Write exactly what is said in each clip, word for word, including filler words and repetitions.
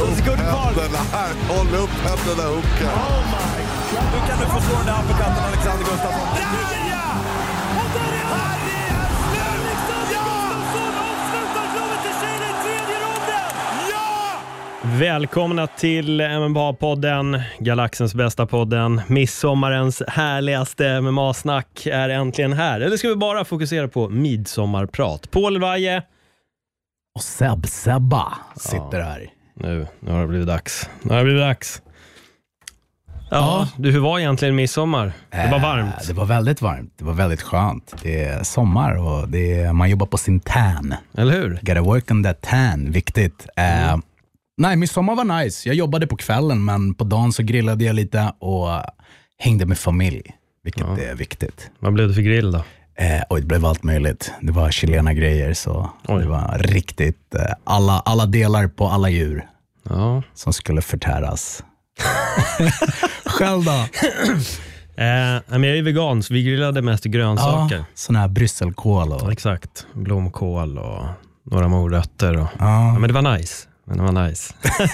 sekunder kvar. Här, håll upp händerna, Hoka. Oh my God. Nu kan du få slå den där uppercutten, Alexander Gustafsson. Ja! Och där är han! Alexander Gustafsson avslutar slaget till Tjejerna i tredje ronden! Ja! Välkomna till M M A-podden, Galaxens bästa podden. Midsommarens härligaste M M A-snack är äntligen här. Eller ska vi bara fokusera på midsommarprat? Paul Vaje och Seb Sebba sitter här. Nu, nu har det blivit dags. Nu har det blivit dags. Ja, Ja. Du, hur var egentligen midsommar? Det var varmt. Eh, det var väldigt varmt. Det var väldigt skönt. Det är sommar och det är, man jobbar på sin tan. Eller hur? Gotta work on that tan, viktigt. Eh, mm. Nej, midsommar var nice. Jag jobbade på kvällen, men på dagen så grillade jag lite och hängde med familj, vilket ja. är viktigt. Vad blev det för grill då? Eh, och det blev allt möjligt. Det var chilena grejer, så Oj. det var riktigt eh, alla, alla delar på alla djur ja. som skulle förtäras. Själv då? Eh, men jag är vegan, så vi grillade mest grönsaker. Ja, såna här brysselkål och... Ja, exakt, blomkål och några morötter och... ja. Ja, men det var nice. Men det var nice.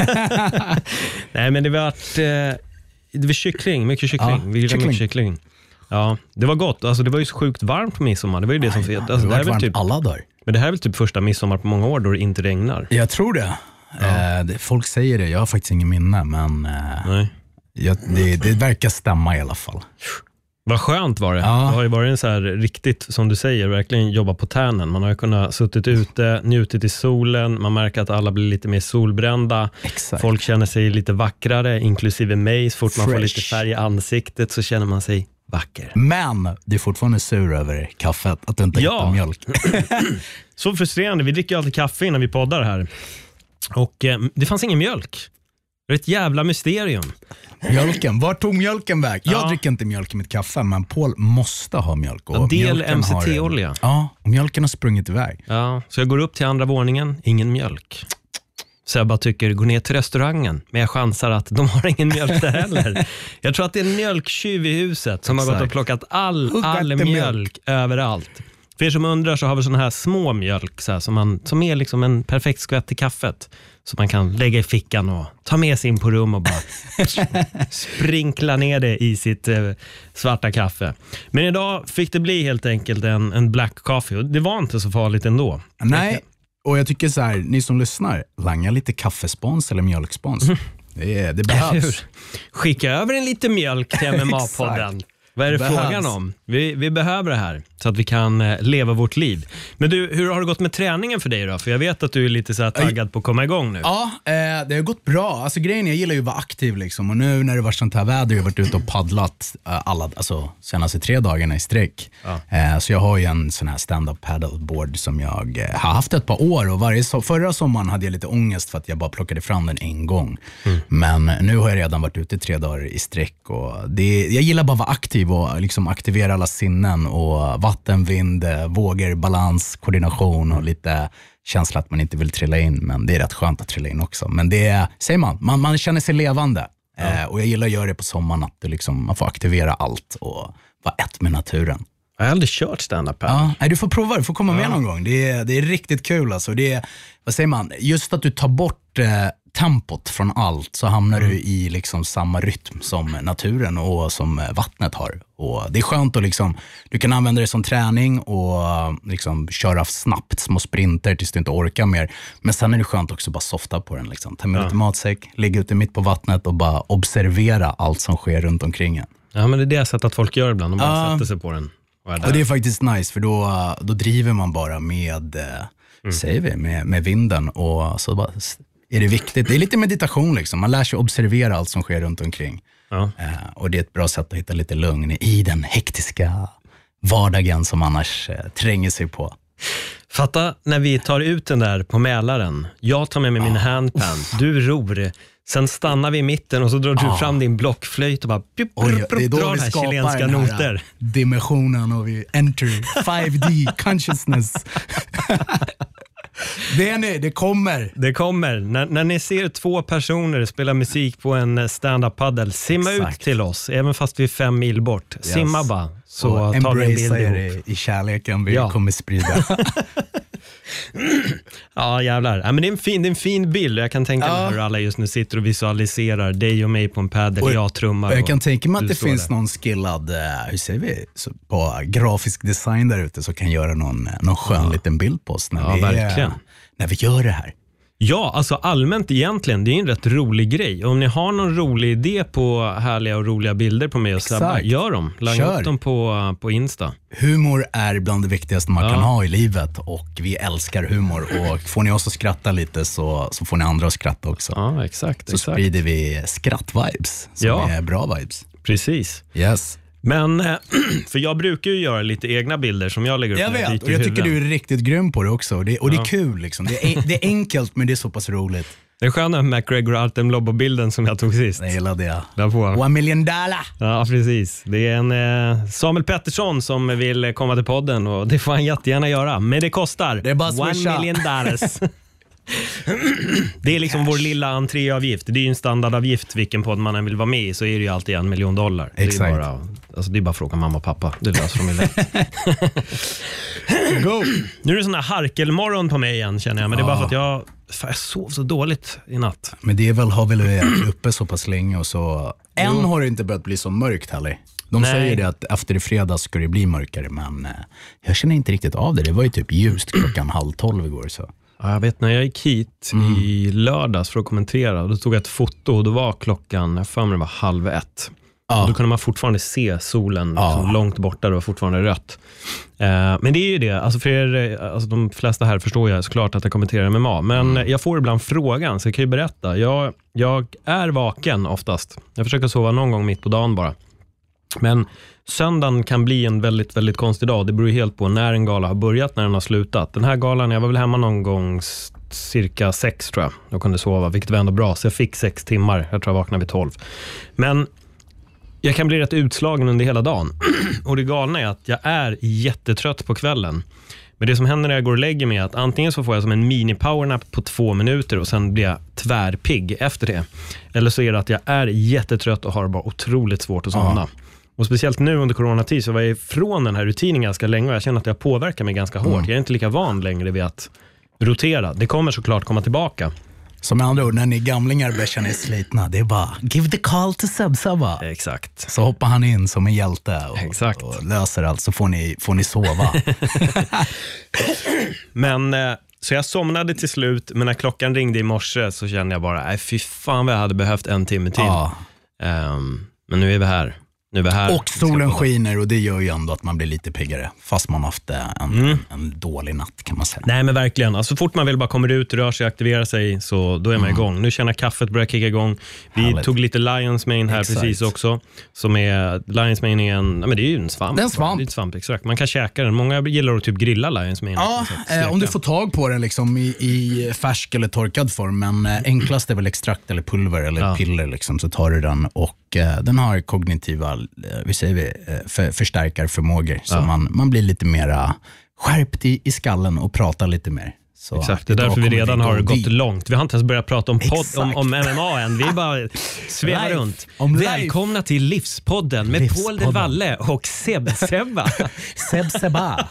Nej, men det var eh, det var kyckling, mycket kyckling. Ja, vi grillade kyckling. mycket kyckling. Ja, det var gott. Alltså det var ju så sjukt varmt på midsommar. Det var ju det som... Aj, Alltså, det det här var är väl typ, alla dagar. men det här är väl typ första midsommar på många år då det inte regnar. Jag tror det. Ja. Eh, det folk säger det, jag har faktiskt ingen minne, men eh, Nej. jag, det, det verkar stämma i alla fall. Vad skönt var det. Ja. Det har ju varit en så här riktigt, som du säger, verkligen jobba på tärnen. Man har ju kunnat suttit ute, njutit i solen. Man märker att alla blir lite mer solbrända. Exakt. Folk känner sig lite vackrare, inklusive mig. Så fort man Fresh. får lite färg i ansiktet så känner man sig vacker. Men du är fortfarande sur över kaffet, att du inte Ja. hittar mjölk. Så frustrerande. Vi dricker ju alltid kaffe innan vi poddar här. Och eh, det fanns ingen mjölk. Det är ett jävla mysterium. Mjölken, var tog mjölken väg? Jag Ja. dricker inte mjölk i mitt kaffe, men Paul måste ha mjölk. Och En del mjölken M C har- T-olja. Ja, och mjölken har sprungit iväg. Ja, så jag går upp till andra våningen, ingen mjölk. Så jag bara tycker, gå ner till restaurangen. Men jag chansar att de har ingen mjölk där heller. Jag tror att det är en mjölktjuv i huset som har gått och plockat all, Who got all the mjölk, milk? överallt. För er som undrar så har vi såna här små mjölk så här, som, man, som är liksom en perfekt skvätt i kaffet. Så man kan lägga i fickan och ta med sig in på rum och bara sprinkla ner det i sitt eh, svarta kaffe. Men idag fick det bli helt enkelt en, en black coffee. Och det var inte så farligt ändå. Nej, och jag tycker så här, ni som lyssnar, langa lite kaffespons eller mjölkspons. Det, är, det behövs. Skicka över en lite mjölk till M M A-podden. Vad är det Behövs. frågan om? Vi, vi behöver det här så att vi kan eh, leva vårt liv. Men du, hur har det gått med träningen för dig då? För jag vet att du är lite så här taggad på att komma igång nu. Ja, eh, det har gått bra. Alltså grejen är, jag gillar ju att vara aktiv liksom. Och nu när det var sånt här väder, jag har varit ute och paddlat eh, alla, alltså senaste tre dagarna i sträck. Ja. Eh, så jag har ju en sån här stand-up paddleboard som jag eh, har haft ett par år. Och varje so- förra sommaren hade jag lite ångest för att jag bara plockade fram den en gång. Mm. Men nu har jag redan varit ute tre dagar i sträck. Och det, jag gillar bara att vara aktiv och liksom aktivera alla sinnen. Och vatten, vind, vågor, balans, koordination och lite känsla att man inte vill trilla in, men det är rätt skönt att trilla in också. Men det är, säger man, man, man känner sig levande. Ja. Eh, och jag gillar att göra det på sommaren, att det liksom, man får aktivera allt och vara ett med naturen. Jag har aldrig kört stand-up här. Ja, nej, du får prova, du får komma Ja. med någon gång. Det är, det är riktigt kul alltså. Det är, vad säger man, just att du tar bort eh, tempot från allt, så hamnar mm. du i liksom samma rytm som naturen och som vattnet har. Och det är skönt att liksom, du kan använda det som träning och liksom köra snabbt små sprinter tills du inte orkar mer. Men sen är det skönt också att bara softa på den. Liksom. Ta med Ja. lite matsäck, ligga ute mitt på vattnet och bara observera allt som sker runt omkring en. Ja, men det är det sättet att folk gör ibland. De bara Ja. sätter sig på den. Och är där. Och det är faktiskt nice, för då, då driver man bara med, mm. säger vi, med, med vinden. Och så bara är det viktigt. Det är lite meditation liksom. Man lär sig observera allt som sker runt omkring. Ja. Eh, och det är ett bra sätt att hitta lite lugn i den hektiska vardagen som annars eh, tränger sig på. Fatta när vi tar ut den där på Mälaren. Jag tar med mig min handpan. Du ror. Sen stannar vi i mitten och så drar du Ah. fram din blockflöjt och bara pjup, Oj, pjup, det är då drar vi här skapar chilenska den här noter. dimensionen och vi enter five D consciousness. Det är ni, det kommer. Det kommer. När, när ni ser två personer spela musik på en stand-up paddle, simma Exakt. ut till oss, även fast vi är fem mil bort. Yes. Simma bara, så och tar vi en bild embracea ihop. det i kärleken vi Ja. kommer sprida. Ja, jävlar. Ja, men det är en fin, det är en fin bild. Jag kan tänka mig Ja. hur alla just nu sitter och visualiserar dig och mig på en padel, Och- jag trummar. Och jag och kan tänka mig att du det står finns där. någon skillad, eh, hur säger vi, så på grafisk design där ute som kan göra någon, någon skön liten bild på oss när, Ja, vi, verkligen. när vi gör det här. Ja, alltså allmänt egentligen, det är en rätt rolig grej. Om ni har någon rolig idé på härliga och roliga bilder på mig och Sebbe, Exakt. gör dem. Langa Kör. upp dem på, på Insta. Humor är bland det viktigaste man Ja. kan ha i livet och vi älskar humor. Och får ni oss att skratta lite så, så får ni andra att skratta också. Ja, exakt. Så exakt. sprider vi skrattvibes som Ja. är bra vibes. Precis. Yes. Men, eh, för jag brukar ju göra lite egna bilder som jag lägger upp. Jag när vet, dyker och jag i tycker huvudet. du är riktigt grym på det också. Och det, och det Ja. är kul liksom. Det är, det är enkelt men det är så pass roligt. Den sköna McGregor Artem Lobbo-bilden som jag tog sist. Jag gillade det. Där på. One million dollar! Ja, precis. Det är en eh, Samuel Pettersson som vill eh, komma till podden och det får han jättegärna göra. Men det kostar Det är bara one swisha. million dollars. Det är liksom vår lilla entréavgift. Det är ju en standardavgift vilken podd man än vill vara med i, så är det ju alltid en miljon dollar. Det är Exakt. bara, alltså det är bara att fråga mamma och pappa. Det löser de ju lätt. Go! Nu är det sån här harkelmorgon på mig igen känner jag. Men det är bara Ja. för att jag, fan, jag sov så dåligt i natt. Men det är väl, har väl varit uppe så pass länge och så... Än Jo. har det inte börjat bli så mörkt heller. De Nej. säger det att efter i fredag ska det bli mörkare, men eh, jag känner inte riktigt av det. Det var ju typ ljust klockan halv tolv igår. Så. Ja, jag vet när jag gick hit Mm. i lördags för att kommentera. Då tog jag ett foto och då var klockan, jag för mig det var halv ett. Ja. Och då kunde man fortfarande se solen Ja. liksom långt borta, det var fortfarande rött. Eh, men det är ju det, alltså för er, alltså de flesta här förstår jag såklart att jag kommenterar M M A. Men Mm. jag får ibland frågan, så jag kan ju berätta. Jag, jag är vaken oftast. Jag försöker sova någon gång mitt på dagen bara. Men söndagen kan bli en väldigt, väldigt konstig dag. Det beror ju helt på när en gala har börjat, när den har slutat. Den här galan, jag var väl hemma någon gång s- cirka sex tror jag. Jag kunde sova, vilket var ändå bra. Så jag fick sex timmar. Jag tror jag vaknade vid tolv. Men jag kan bli rätt utslagen under hela dagen. Och det galna är att jag är jättetrött på kvällen. Men det som händer när jag går och lägger mig är att antingen så får jag som en mini-powernap på två minuter och sen blir jag tvärpigg efter det. Eller så är det att jag är jättetrött och har bara otroligt svårt att somna. Och speciellt nu under coronatid så var jag ifrån den här rutinen ganska länge och jag känner att jag påverkar mig ganska hårt. Jag är inte lika van längre vid att rotera. Det kommer såklart komma tillbaka. Som med andra ord, när ni gamlingar börjar känna er slitna, det är bara give the call to Sebsaba. Exakt. Så hoppar han in som en hjälte och, Exakt. och löser allt, så får ni, får ni sova. Men eh, så jag somnade till slut, men när klockan ringde i morse så kände jag bara, nej fy fan vad jag hade behövt en timme till. Ja. Ehm, men nu är vi här. Nu är vi här. Och solen skiner och det gör ju ändå att man blir lite piggare. Fast man haft en, Mm. en, en dålig natt kan man säga. Nej men verkligen, alltså, så fort man väl bara kommer ut, rör sig, aktiverar sig, så då är man igång. Nu känner kaffet börjar kicka igång. Vi Härligt. tog lite Lions Mane här Exakt. precis också. Som är, Lions Mane är en, ja, men det är ju en svamp. Det är en svamp. Det är ett svamp, exakt. Man kan käka den. Många gillar att typ grilla Lions Mane. Ja, Så att eh, om du steka. får tag på den liksom i, i färsk eller torkad form, men eh, enklast är väl extrakt eller pulver eller Ja. piller liksom, så tar du den och eh, den har kognitiva, eh, vi säger vi, eh, för, förstärkarförmågor, så Ja. man, man blir lite mera skärpt i, i skallen och pratar lite mer. Så Exakt, det är idag därför vi kommer redan gå har gått dit. långt. Vi har inte ens börjat prata om, podd, om, Exakt. om M M A än. Vi bara svävar Life. runt. Om life. Välkomna till Livspodden med Livspodden. Paul Del Valle och Seb Sebba. Seb Seba.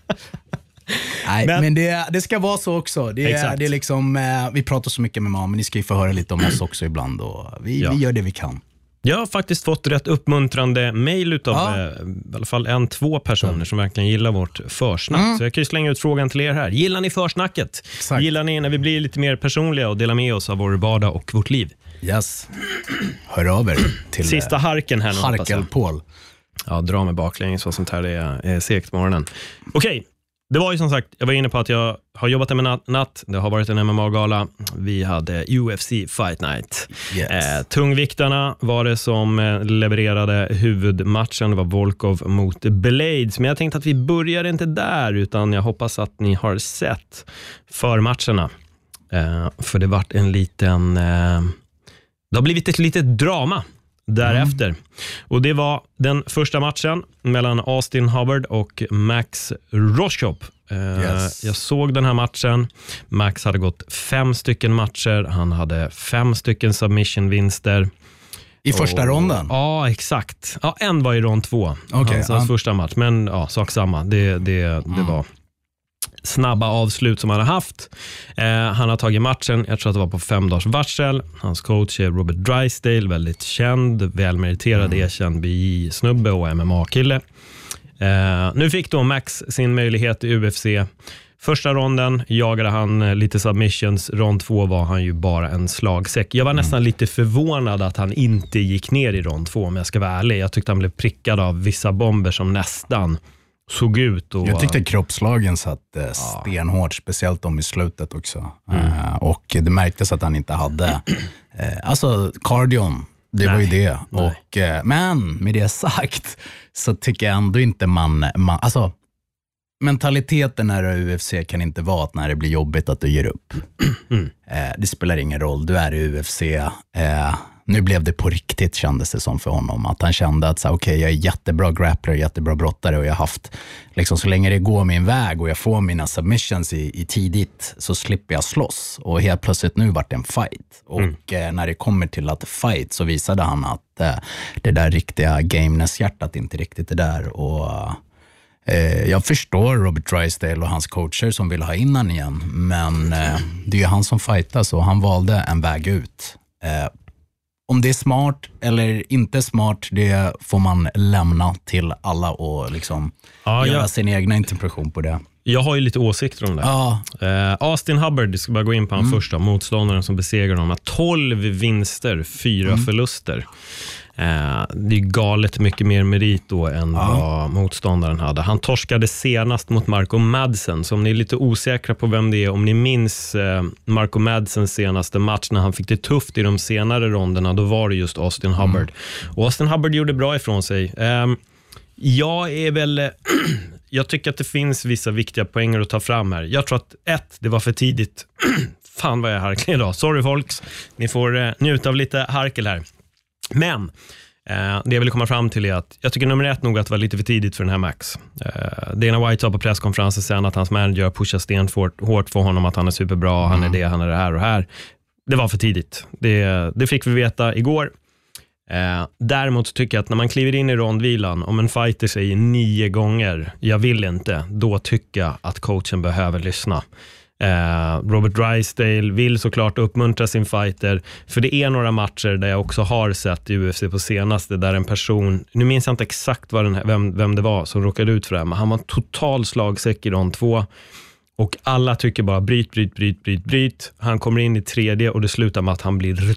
Nej, men, Men- det, det ska vara så också. Det är, Exakt. det är liksom, eh, vi pratar så mycket med mamma, men ni ska ju få höra lite om oss också ibland. Och vi, Ja. vi gör det vi kan. Jag har faktiskt fått rätt uppmuntrande mejl utav Ja. eh, i alla fall en, två personer som verkligen gillar vårt försnack. Mm. Så jag kan ju slänga ut frågan till er här. Gillar ni försnacket? Exakt. Gillar ni när vi blir lite mer personliga och delar med oss av vår vardag och vårt liv? Yes. Hör av er till Sista eh, harken här nu, hoppas jag. Harkel-Paul. Ja, dra mig baklänges och sånt här, det är, är segt på morgonen. Okej, det var ju som sagt, jag var inne på att jag har jobbat en natt, natt. Det har varit en M M A-gala. Vi hade U F C Fight Night. Yes. Eh, tungviktarna var det som eh, levererade huvudmatchen. Det var Volkov mot Blades. Men jag tänkte att vi börjar inte där, utan jag hoppas att ni har sett förmatcherna. Eh, för det vart en liten... Eh, det har blivit ett litet drama därefter. Mm. Och det var den första matchen mellan Austin Hubbard och Max Roshop. Eh, Yes. Jag såg den här matchen. Max hade gått fem stycken matcher. Han hade fem stycken submission-vinster. I första Och- ronden? Ja, exakt. Ja, en var i rond två. Okej, hans, ja. hans första match. Men ja, sak samma. Det, det, det var snabba avslut som han har haft. Eh, han har tagit matchen, jag tror att det var på fem dagars varsel. Hans coach är Robert Drysdale, väldigt känd, välmeriterad, mm. erkänd B J-snubbe och M M A-kille. Eh, nu fick då Max sin möjlighet i U F C. Första ronden jagade han lite submissions. Rond två var han ju bara en slagsäck. Jag var nästan lite förvånad att han inte gick ner i rond två, om jag ska vara ärlig. Jag tyckte han blev prickad av vissa bomber som nästan såg ut. Och, jag tyckte kroppslagen satt eh, stenhårt, speciellt om i slutet också. Mm. Uh, och det märktes att han inte hade uh, alltså cardion. Det nej, var ju det. Och, uh, men med det sagt så tycker jag ändå inte man, man alltså mentaliteten när du är U F C kan inte vara att när det blir jobbigt att du ger upp. Mm. Eh, det spelar ingen roll, du är i U F C. Eh, nu blev det på riktigt, kändes det som för honom. Att han kände att okej, okay, jag är jättebra grappler, jättebra brottare och jag har haft, liksom, så länge det går min väg och jag får mina submissions i, i tidigt så slipper jag slåss. Och helt plötsligt nu vart det en fight. Och mm. eh, när det kommer till att fight så visade han att eh, det där riktiga gameness-hjärtat inte riktigt är där. Och jag förstår Robert Drysdale och hans coacher som vill ha in han igen, men eh, det är ju han som fightas och han valde en väg ut. Eh, om det är smart eller inte smart, det får man lämna till alla och liksom ja, göra jag, sin egna interpretation på det. Jag har ju lite åsikter om det. Ja. Eh, Austin Hubbard, det ska bara gå in på han mm. första motståndaren som besegrar honom. tolv vinster, fyra mm. förluster. Eh, det är galet mycket mer merit då än ja. vad motståndaren hade. Han torskade senast mot Marco Madsen. Så om ni är lite osäkra på vem det är, om ni minns eh, Marco Madsens senaste match när han fick det tufft i de senare ronderna, då var det just Austin Hubbard. Mm. Och Austin Hubbard gjorde bra ifrån sig. Eh, jag är väl... jag tycker att det finns vissa viktiga poänger att ta fram här. Jag tror att ett, det var för tidigt. Fan vad jag harklar idag. Sorry folks, ni får eh, njuta av lite harkel här. Men eh, det jag vill komma fram till är att jag tycker nummer ett nog att det var lite för tidigt för den här Max. Eh, Dana White sa på presskonferensen sen att hans manager pushar stenhårt hårt för honom att han är superbra, mm. han är det, han är det här och här. Det var för tidigt. Det, det fick vi veta igår. Eh, däremot tycker jag att när man kliver in i rondvilan, om en fighter säger nio gånger jag vill inte, då tycker jag att coachen behöver lyssna. Eh, Robert Drysdale vill såklart uppmuntra sin fighter, för det är några matcher där jag också har sett i U F C på senaste där en person, nu minns jag inte exakt vad den här, vem, vem det var som råkade ut för det här, men han var en total slagsäck i rond två och alla tycker bara bryt, bryt, bryt, bryt, bryt. Han kommer in i tredje och det slutar med att han blir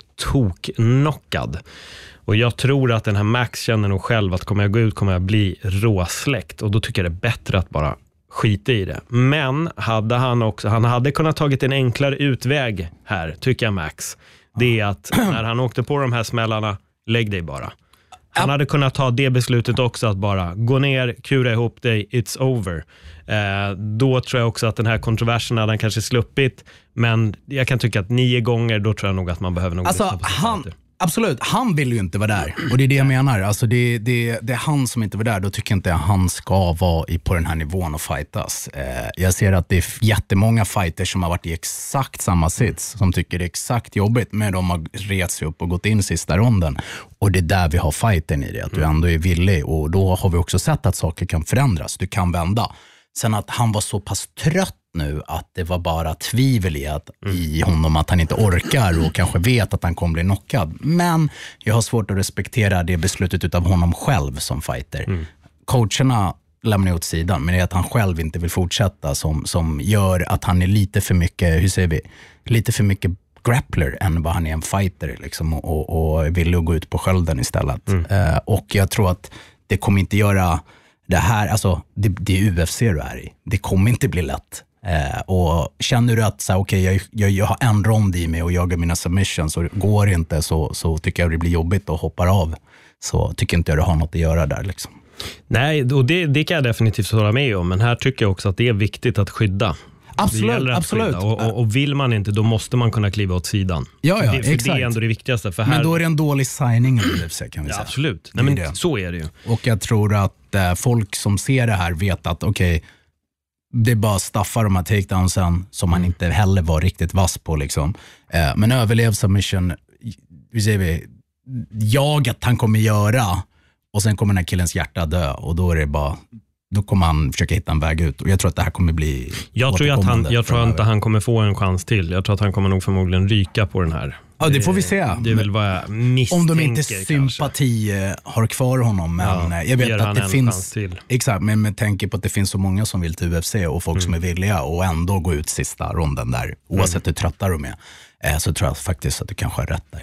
toknockad. Och jag tror att den här Max känner nog själv att kommer jag gå ut kommer jag bli råsläckt, och då tycker jag det är bättre att bara skita i det. Men hade han också, han hade kunnat tagit en enklare utväg här, tycker jag Max. Det är att när han åkte på de här smällarna, lägg dig bara. Han hade kunnat ta det beslutet också, att bara gå ner, kura ihop dig, it's over. Eh, då tror jag också att den här kontroversen hade han kanske sluppit, men jag kan tycka att nio gånger, då tror jag nog att man behöver nog alltså, han, absolut, han vill ju inte vara där. Och det är det jag menar. Alltså det, det, det är han som inte var där. Då tycker jag inte att han ska vara i, på den här nivån och fightas. Eh, jag ser att det är jättemånga fighters som har varit i exakt samma sits, som tycker det är exakt jobbigt, men de har rest sig upp och gått in sista ronden. Och det är där vi har fighten i det. Att du ändå är villig. Och då har vi också sett att saker kan förändras. Du kan vända. Sen att han var så pass trött nu att det var bara tvivel i, att, mm. i honom att han inte orkar och kanske vet att han kommer bli knockad. Men jag har svårt att respektera det beslutet utav honom själv som fighter. Mm. Coacherna lämnar åt sidan, men det är att han själv inte vill fortsätta som, som gör att han är lite för mycket, hur säger vi, lite för mycket grappler än vad han är en fighter liksom, och, och vill gå ut på skölden istället. Mm. Uh, och jag tror att det kommer inte göra det här, alltså det, det är U F C du är i. Det kommer inte bli lätt. Eh, och känner du att så, okay, jag, jag, jag har en rond i mig och jagar mina submissions och går inte, så, så tycker jag det blir jobbigt och hoppar av. Så tycker inte jag du har något att göra där liksom. Nej, och det, det kan jag definitivt hålla med om. Men här tycker jag också att det är viktigt att skydda. Absolut, att absolut. Skydda. Och, och, och vill man inte, då måste man kunna kliva åt sidan. Ja, ja, det, för exakt. Det är ändå det viktigaste. För här... Men då är det en dålig signing i U F C, kan vi ja, säga. Absolut, Nej, men det. Så är det ju. Och jag tror att eh, folk som ser det här vet att okej, okay, det är bara staffa de här takedownsen som man inte heller var riktigt vass på liksom. Eh, men överlev submission, vi säger vi, jag att han kommer göra, och sen kommer den här killens hjärta dö, och då är det bara då kommer han försöka hitta en väg ut. Och jag tror att det här kommer bli Jag tror, att han, jag tror inte han kommer få en chans till. Jag tror att han kommer nog förmodligen ryka på den här. Ja, det får vi se. Det är väl vad jag misstänker. Om de inte sympati kanske har kvar honom. Men ja, jag vet att det finns... Exakt, men med tanke på att det finns så många som vill till U F C och folk mm. som är villiga och ändå gå ut sista ronden där. Oavsett mm. hur trötta de är. Eh, så tror jag faktiskt att du kanske har rätt där.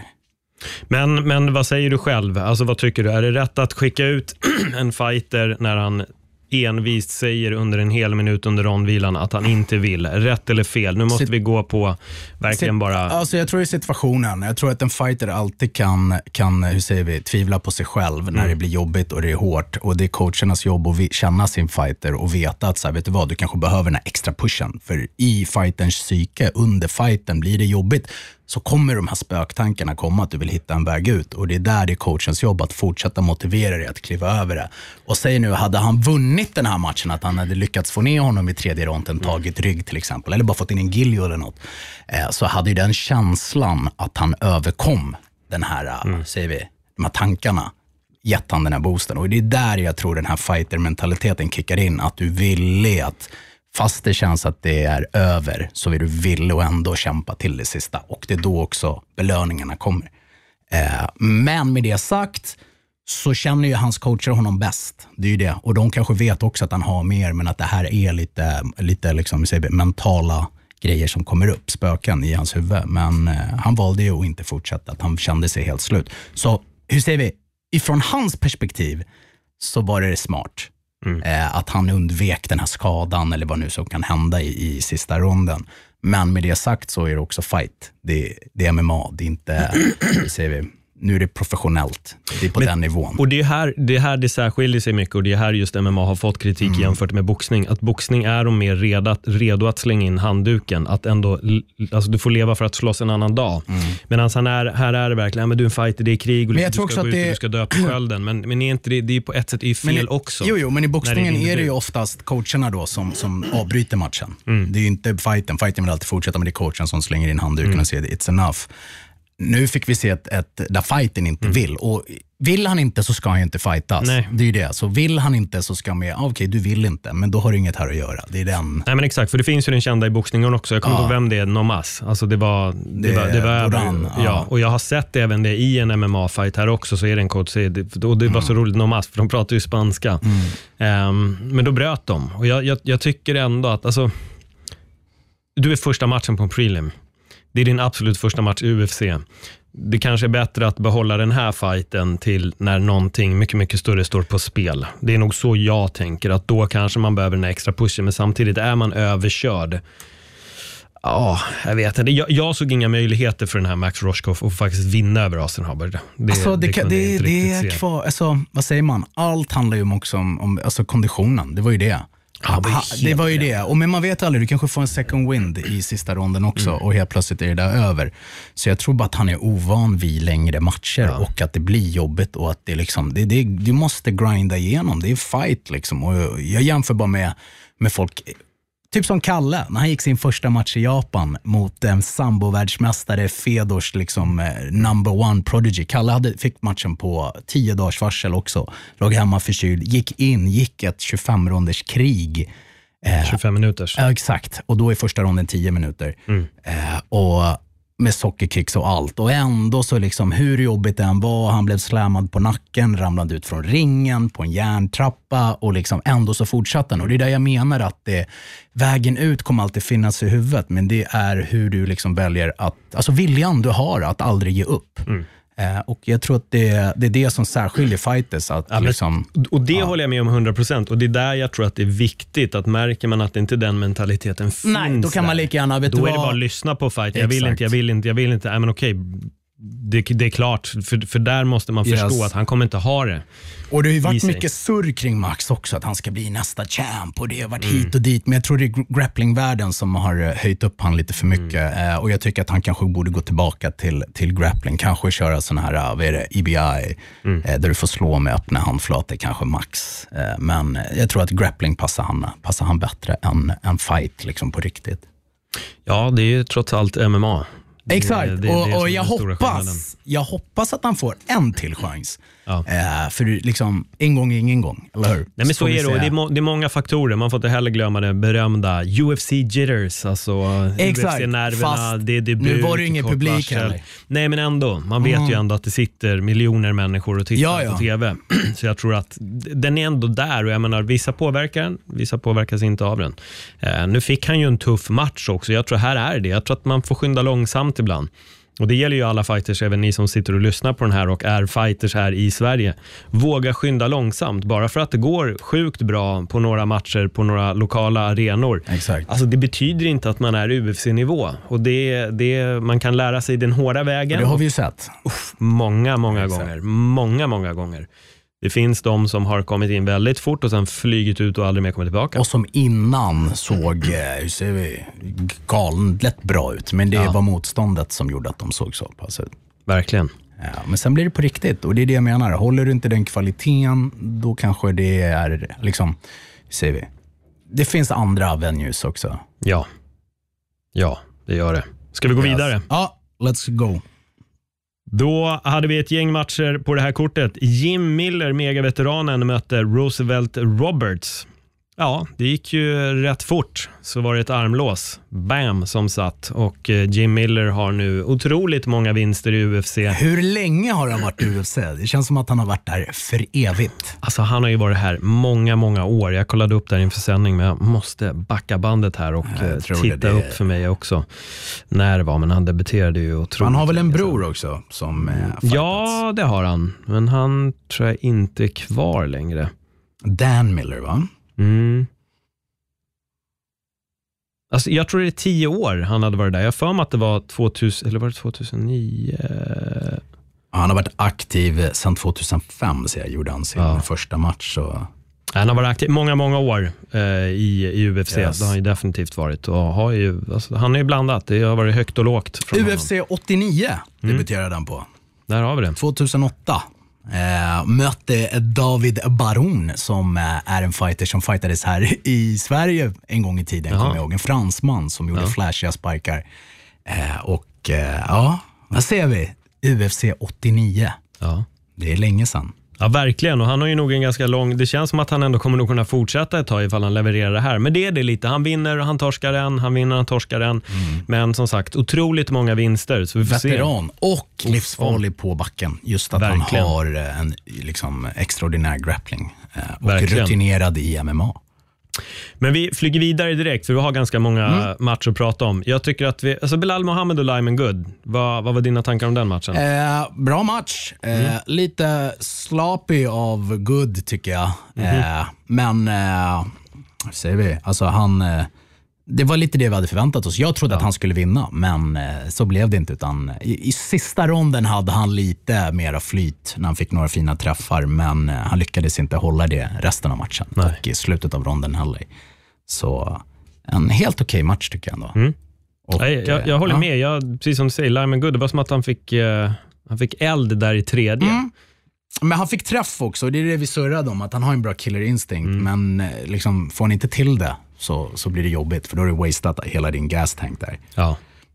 Men, men vad säger du själv? Alltså vad tycker du? Är det rätt att skicka ut en fighter när han envist säger under en hel minut under rondvilan att han inte vill? Rätt eller fel? Nu måste Sitt- vi gå på verkligen bara... Alltså jag tror i situationen, jag tror att en fighter alltid kan, kan hur säger vi, tvivla på sig själv när mm. det blir jobbigt och det är hårt. Och det är coachernas jobb att vi, känna sin fighter och veta att så här, vet du vad, du kanske behöver den här extra pushen. För i fighterns psyke, under fighten blir det jobbigt, så kommer de här spöktankarna komma att du vill hitta en väg ut. Och det är där det är coachens jobb att fortsätta motivera dig att kliva över det. Och säg nu, hade han vunnit den här matchen, att han hade lyckats få ner honom i tredje ronden, tagit rygg till exempel, eller bara fått in en giljo eller något, eh, så hade ju den känslan att han överkom den här, mm. säger vi, de här tankarna, gett han den här boosten. Och det är där jag tror den här fighter-mentaliteten kickar in, att du vill att fast det känns att det är över, så vill du vilja och ändå kämpa till det sista. Och det är då också belöningarna kommer. Eh, men med det sagt så känner ju hans coacher honom bäst. Det är ju det. Och de kanske vet också att han har mer, men att det här är lite, lite liksom, säger, mentala grejer som kommer upp, spöken i hans huvud. Men eh, han valde ju att inte fortsätta, att han kände sig helt slut. Så hur säger vi? Ifrån hans perspektiv så var det smart. Mm. Eh, att han undvek den här skadan eller vad nu som kan hända i, i sista ronden. Men med det sagt så är det också fight. Det, det är M M A, det är inte, säger vi, nu är det professionellt. Det är på Men, den nivån. Och det är här det, här det särskiljer sig mycket, och det är här just M M A har fått kritik mm. jämfört med boxning. Att boxning är de mer redo, redo att slänga in handduken. Att ändå, alltså du får leva för att slåss en annan dag. Mm. Medan han är, här är det verkligen, ja, men du är en fighter, det är krig och du ska gå ut det... och du ska dö på skölden. Men, men är inte det, det är på ett sätt är fel men, också. Jo, jo, men i boxningen är, är det ju oftast coacherna då som, som avbryter matchen. Mm. Det är ju inte fighten. Fighten vill alltid fortsätta, men det är coachen som slänger in handduken mm. och säger it's enough. Nu fick vi se ett, ett där fighten inte mm. vill. Och vill han inte så ska han ju inte fightas. Nej. Det är ju det. Så vill han inte så ska man, okej okay, du vill inte, men då har du inget här att göra. Det är den. Nej men exakt, för det finns ju den kända i boxningen också. Jag kommer ja. inte ihåg vem det är, Nomas. Alltså det var det, det var, det var Boran, ja. ja. Och jag har sett även det i en M M A-fight här också, så är det en coach. Och det var mm. så roligt, Nomas, för de pratar ju spanska. Mm. Um, men då bröt de. Och jag, jag, jag tycker ändå att alltså, du är första matchen på en prelim. Det är din absolut första match i U F C. Det kanske är bättre att behålla den här fighten till när någonting mycket, mycket större står på spel. Det är nog så jag tänker, att då kanske man behöver den extra pushen, men samtidigt är man överkörd. Ja, jag vet inte. Jag, jag såg inga möjligheter för den här Max Roshkoff att faktiskt vinna över Rosenhaber. Det, alltså, det, det, det, det är se. kvar, alltså, vad säger man? Allt handlar ju också om, om alltså, konditionen, det var ju det. Ja, det, det var ju det. Och men man vet aldrig, du kanske får en second wind i sista ronden också mm. och helt plötsligt är det där över. Så jag tror bara att han är ovan vid längre matcher ja. och att det blir jobbigt och att det liksom, det, det, du måste grinda igenom. Det är fight liksom. Och jag, jag jämför bara med, med folk, typ som Kalle, när han gick sin första match i Japan mot en sambo-världsmästare, Fedors liksom number one prodigy. Kalle hade, fick matchen på tio dagars varsel också. Låg hemma förkyld, gick in, gick ett tjugofem-ronders krig. tjugofem minuters. Ja, exakt. Och då är första ronden tio minuter. Mm. Eh, och med sockerkicks och allt. Och ändå så liksom, hur jobbigt det än var, han blev slammad på nacken, ramlade ut från ringen på en järntrappa och liksom ändå så fortsatte han. Och det är där jag menar att det, vägen ut kommer alltid finnas i huvudet, men det är hur du liksom väljer att, alltså viljan du har att aldrig ge upp. Mm. Eh, och jag tror att det, det är det som särskiljer fighters. Att ja, liksom, och det ja. håller jag med om hundra procent. Och det är där jag tror att det är viktigt att märker man att inte den mentaliteten finns. Nej, då kan man lika gärna, vet då du är vad? det bara att lyssna på fight. Jag vill inte, jag vill inte, jag vill inte. Nej, men okej, det, det är klart. För, för där måste man förstå yes. att han kommer inte ha det. Och det har ju varit mycket surr kring Max också, att han ska bli nästa champ och det har varit mm. hit och dit. Men jag tror det är grapplingvärlden som har höjt upp han lite för mycket. Mm. Eh, och jag tycker att han kanske borde gå tillbaka till, till grappling. Kanske köra sån här, vad är det, E B I, mm. eh, där du får slå med öppna handflator, kanske Max. Eh, men jag tror att grappling passar han, passar han bättre än, än fight liksom på riktigt. Ja, det är ju trots allt M M A. Exakt, det, det, det och, och jag, hoppas, jag hoppas att han får en till chans. Ja. Eh, för liksom, en gång är ingen gång, eller hur? Nej, men så, så är det, och det är, må- det är många faktorer. Man får inte heller glömma det berömda U F C jitters, alltså Exakt. U F C-nerverna, Fast det är debut. nu var det ingen kort publik varsel. heller. Nej, men ändå. Man vet Mm. ju ändå att det sitter miljoner människor och tittar Ja, ja. på tv. Så jag tror att den är ändå där, och jag menar, vissa påverkar den, vissa påverkas inte av den. Eh, nu fick han ju en tuff match också. Jag tror här är det. Jag tror att man får skynda långsamt ibland. Och det gäller ju alla fighters, även ni som sitter och lyssnar på den här och är fighters här i Sverige. Våga skynda långsamt. Bara för att det går sjukt bra på några matcher på några lokala arenor. Exakt. Alltså det betyder inte att man är U F C-nivå. Och det, det, man kan lära sig den hårda vägen. Det har vi ju sett. Uff, många, många Exakt. gånger. Många, många gånger. Det finns de som har kommit in väldigt fort och sen flygit ut och aldrig mer kommit tillbaka. Och som innan såg, eh, hur ser vi, galen, lätt bra ut. Men det Ja. var motståndet som gjorde att de såg så pass ut. Verkligen. Ja, men sen blir det på riktigt, och det är det jag menar. Håller du inte den kvaliteten, då kanske det är liksom, hur ser vi, det finns andra venues också. Ja. Ja, det gör det. Ska vi gå vidare? Ja, let's go. Då hade vi ett gäng matcher på det här kortet. Jim Miller, megaveteranen, mötte Roosevelt Roberts. Ja, det gick ju rätt fort. Så var det ett armlås. Bam, som satt. Och Jim Miller har nu otroligt många vinster i U F C. Hur länge har han varit i U F C? Det känns som att han har varit där för evigt. Alltså han har ju varit här många, många år. Jag kollade upp där inför sändning, men jag måste backa bandet här och Jag tror titta det, det... upp för mig också. När det var, men han debuterade ju otroligt. Han har väl en länge bror också som eh, fightats. Ja, det har han. Men han tror jag inte är kvar längre. Dan Miller, va? Mm. Alltså, jag tror det är tio år han hade varit där. Jag för mig att det var tvåtusen, eller var det tjugohundranio? Han har varit aktiv sedan tjugohundrafem, så jag gjorde han sin Ja. första match. Så... Han har varit aktiv många, många år eh, i, i U F C. Yes. Det har han ju definitivt varit. Och har ju, alltså, han är ju blandat. Det har varit högt och lågt från U F C åttionio Mm. debuterade han på. Där har vi det. tjugohundraåtta eh, mötte David Baron, som eh, är en fighter som fightades här i Sverige en gång i tiden. Jaha. Kommer jag ihåg. En fransman som gjorde Ja. flashiga sparkar. Eh, och eh, ja, vad ser vi? U F C åttionio. Ja. Det är länge sedan. Ja, verkligen. Och han har ju nog en ganska lång... Det känns som att han ändå kommer nog kunna fortsätta ett tag ifall han levererar det här. Men det är det lite. Han vinner, han torskar en. Han vinner, han torskar en. Mm. Men som sagt, otroligt många vinster. Så vi får Veteran se. och livsfarlig på backen. Just att Verkligen. han har en liksom, extraordinär grappling. Eh, och Verkligen. rutinerad i M M A. Men vi flyger vidare direkt, för vi har ganska många mm. matcher att prata om. Jag tycker att vi... Alltså Belal Mohammed och Lyman Good. Vad, vad var dina tankar om den matchen? Eh, bra match. Eh, mm. Lite sloppy av Good, tycker jag. Mm. Eh, men, eh, vad säger vi? Alltså han... Eh, det var lite det vi hade förväntat oss. Jag trodde ja. att han skulle vinna, men eh, så blev det inte. Utan i, i sista ronden hade han lite mera flyt när han fick några fina träffar, men eh, han lyckades inte hålla det resten av matchen. Nej. Och i slutet av ronden heller. Så en helt okej match, tycker jag ändå. Mm. Och, jag, jag, jag håller ja. med. Jag, precis som du säger, Lyman Good, det var som att han fick, eh, han fick eld där i tredje. Mm. Men han fick träff också. Det är det vi surrade om, att han har en bra killer instinct. Mm. Men liksom, får han inte till det, så, så blir det jobbigt. För då har du wasted hela din gas tank där. Ja.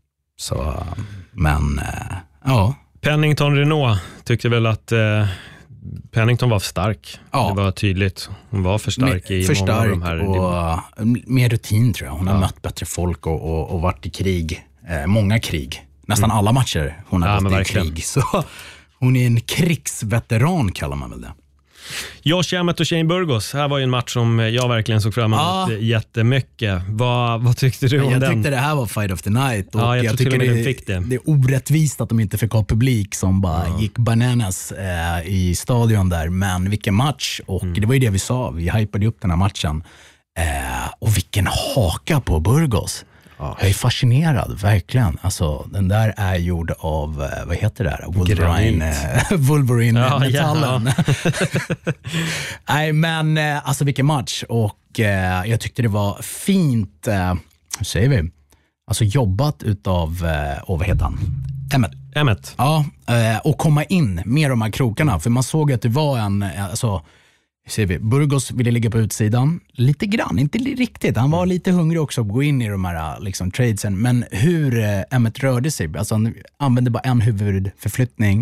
Så, men, äh, ja. Pennington Renault tyckte väl att eh, Pennington var för stark. Ja. Det var tydligt. Hon var för stark i för många stark av de här. Och mer rutin, tror jag. Hon har ja. mött bättre folk och, och, och varit i krig. Eh, många krig. Nästan mm. alla matcher hon har ja, gått i verkligen. krig. Så hon är en krigsveteran, kallar man väl det. Josh Emmett och Shane Burgos. Här var ju en match som jag verkligen såg fram emot ja. jättemycket. Vad, vad tyckte du om jag den? Jag tyckte det här var fight of the night. Och ja, jag, jag tycker det, de fick det. det är orättvist att de inte fick ha publik som bara ja. gick bananas eh, i stadion där. Men vilken match. Och mm. det var ju det vi sa. Vi hypade upp den här matchen. Eh, och vilken haka på Burgos. Ja. Jag är fascinerad, verkligen. Alltså, den där är gjord av, vad heter det där? Wolverine, Wolverine-metallen. Ja, ja. Nej, men alltså vilken match. Och eh, jag tyckte det var fint, eh, hur säger vi? Alltså jobbat utav, eh, och vad heter han? Emmett. Emmett. Ja, eh, och komma in med de här krokarna. För man såg att det var en, alltså, ser vi, Burgos ville ligga på utsidan lite grann, inte riktigt. Han var lite hungrig också att gå in i de här liksom, tradesen. Men hur eh, Emmett rörde sig, alltså han använde bara en huvudförflyttning,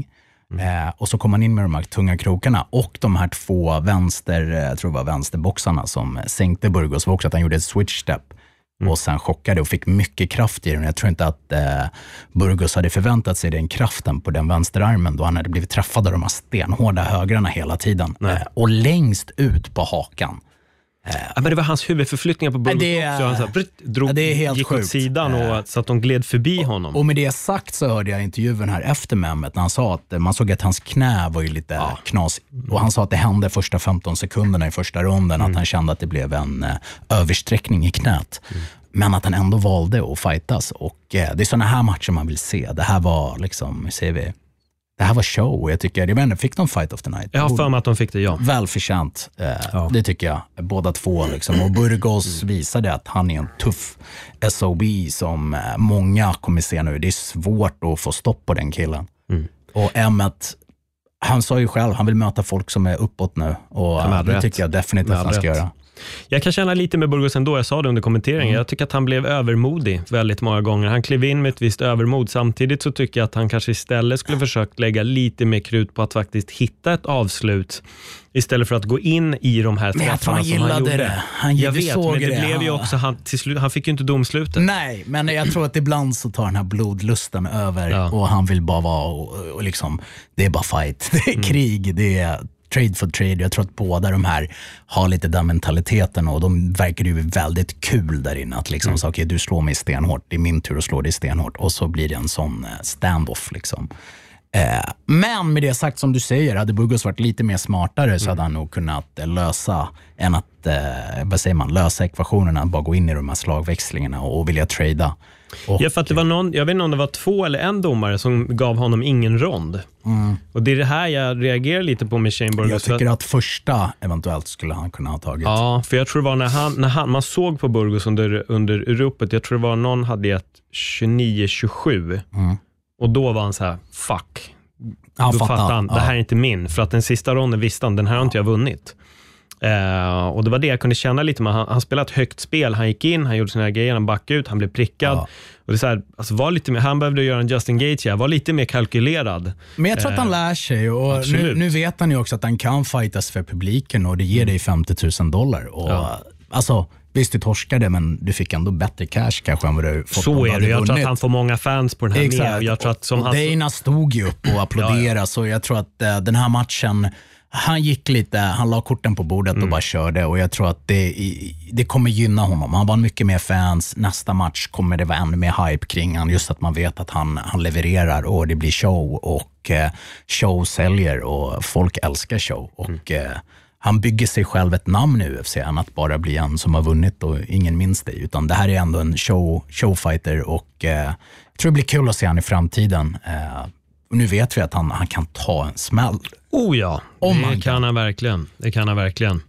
Mm. Eh, och så kom han in med de här tunga krokarna och de här två vänster, jag tror det var vänsterboxarna som sänkte Burgos var också att han gjorde ett switch step. Mm. Och sen chockade och fick mycket kraft i den. Jag tror inte att eh, Burgos hade förväntat sig den kraften på den vänsterarmen då han hade blivit träffad av de här stenhårda högrarna hela tiden. Eh, och längst ut på hakan. Eh, ja, men det var hans huvudförflyttningar på Burgos det, också. Han så här, brut, drog, ja, det är helt gick sjukt. åt sidan och, så att de gled förbi honom. Och med det sagt så hörde jag intervjun här efter Mehmet när han sa att man såg att hans knä var ju lite ja. knas. Och han sa att det hände första femton sekunderna i första ronden mm. att han kände att det blev en eh, översträckning i knät. Mm. Men att han ändå valde att fightas. Och eh, det är sådana här matcher man vill se. Det här var liksom, ser vi, det här var show. Jag tycker, jag vet inte, fick de fight of the night? Jag har för mig att de fick det, ja. Välförtjänt, eh, ja. det tycker jag. Båda två liksom. Och Burgos mm. visade att han är en tuff S O B som eh, många kommer se nu. Det är svårt att få stopp på den killen. Mm. Och Emmet, han sa ju själv, han vill möta folk som är uppåt nu. Och eh, det rätt. tycker jag definitivt att han ska rätt. göra. Jag kan känna lite med Burgos ändå, jag sa det under kommenteringen. Mm. Jag tycker att han blev övermodig väldigt många gånger. Han klev in med ett visst övermod. Samtidigt så tycker jag att han kanske istället skulle försökt lägga lite mer krut på att faktiskt hitta ett avslut istället för att gå in i de här träffarna som han gjorde. Det. Han jag vet, men det, det. blev ju också, han, till slut, han fick ju inte domslutet. Nej, men jag tror att ibland så tar den här blodlusten över ja. och han vill bara vara och, och liksom, det är bara fight. Det är mm. krig, det är trade for trade. Jag tror att båda de här har lite den mentaliteten och de verkar ju väldigt kul där inne. Att liksom mm. så, okej, du slår mig stenhårt, det är min tur att slå dig stenhårt. Och så blir det en sån standoff liksom. Eh, men med det sagt som du säger, hade Burgos varit lite mer smartare så mm. hade han nog kunnat eh, lösa än att, eh, vad säger man, lösa ekvationerna, bara gå in i de här slagväxlingarna och, och vilja trada. Och, ja, för att det var någon, jag vet inte om det var två eller en domare som gav honom ingen rond. Mm. Och det är det här jag reagerar lite på med Shane Burgos. Jag tycker att första eventuellt skulle han kunna ha tagit. Ja, för jag tror det var när han, när han man såg på Burgos under, under ropet, jag tror det var någon hade gett tjugonio tjugosju. Mm. Och då var han så här, fuck. Ja, då fattar fattade han, ja. det här är inte min. För att den sista ronden visste han, den här har inte jag vunnit. Uh, och det var det jag kunde känna lite med. Han, han spelade ett högt spel, han gick in, han gjorde sina grejer, han backade ut, han blev prickad. Ja. Och det är så här, alltså var lite mer, han behövde göra en Justin Gaethje, jag var lite mer kalkylerad. Men jag tror att han uh, lär sig och nu, nu vet han ju också att han kan fightas för publiken och det ger dig femtio tusen dollar. Och ja. alltså, visst du torskade men du fick ändå bättre cash kanske än vad du fått. Så är det, jag tror att han får många fans på den här Exakt. med. Och jag tror att som och han... Dana stod ju upp och applåderade ja, ja. så jag tror att uh, den här matchen, han gick lite, han la korten på bordet mm. och bara körde och jag tror att det, det kommer gynna honom. Han var mycket mer fans. Nästa match kommer det vara ännu mer hype kring han. Just att man vet att han, han levererar och det blir show och eh, show säljer och folk älskar show. Och mm. eh, han bygger sig själv ett namn i U F C än att bara bli en som har vunnit och ingen minns det. Utan det här är ändå en show, showfighter och eh, jag tror det blir kul att se han i framtiden. Eh, och nu vet vi att han, han kan ta en smäll. Oh ja, Om det kan. kan han verkligen. Det kan han verkligen.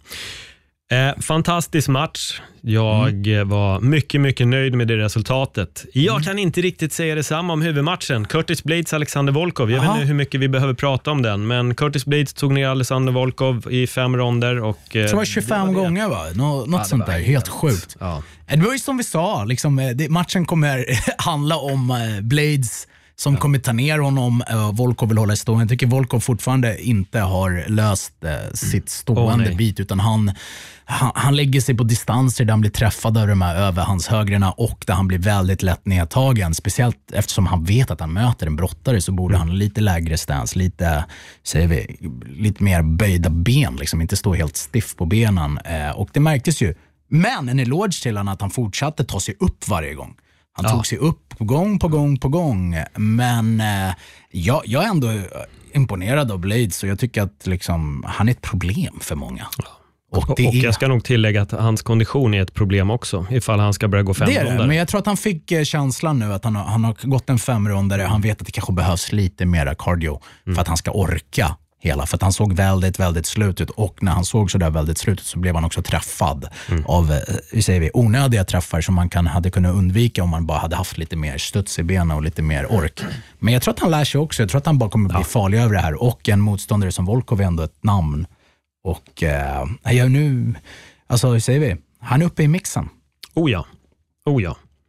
Eh, fantastisk match. Jag mm. var mycket, mycket nöjd med det resultatet. Jag mm. kan inte riktigt säga detsamma om huvudmatchen. Curtis Blades, Alexander Volkov. Jag Aha. vet inte hur mycket vi behöver prata om den. Men Curtis Blades tog ner Alexander Volkov i fem ronder. Och, eh, det var tjugofem det var gånger va? Nå, något ja, sånt där. Helt, helt sjukt. Ja. Det var ju som vi sa. Liksom, det, matchen kommer handla om eh, Blades som ja. kommer ta ner honom. Uh, Volkov vill hålla i stående. Jag tycker Volkov fortfarande inte har löst uh, sitt stående oh, bit utan han, han, han lägger sig på distanser där han blir träffad av de här överhandshögrarna och där han blir väldigt lätt nedtagen. Speciellt eftersom han vet att han möter en brottare så borde mm. han ha lite lägre stans, lite, säger vi, lite mer böjda ben, liksom inte stå helt stiff på benen. Uh, och det märktes ju. Men en eloge till honom att han fortsatte ta sig upp varje gång. Han ja. tog sig upp gång på gång på gång. Men eh, jag, jag är ändå imponerad av Blades och jag tycker att liksom, han är ett problem för många. Och, det och jag ska nog tillägga att hans kondition är ett problem också ifall han ska börja gå fem ronder. ronder. Men jag tror att han fick känslan nu att han har, han har gått en fem rondare. Han vet att det kanske behövs lite mera cardio mm. för att han ska orka hela. För att han såg väldigt, väldigt slut ut. Och när han såg så där väldigt slutet så blev han också träffad mm. av vi säger vi, onödiga träffar som man kan, hade kunnat undvika om man bara hade haft lite mer studs i benen och lite mer ork. Men jag tror att han lär sig också. Jag tror att han bara kommer bli ja. farlig över det här. Och en motståndare som Volkov är ändå ett namn. Och eh, jag nu, alltså hur säger vi? Han är uppe i mixen. Oh ja, oh ja.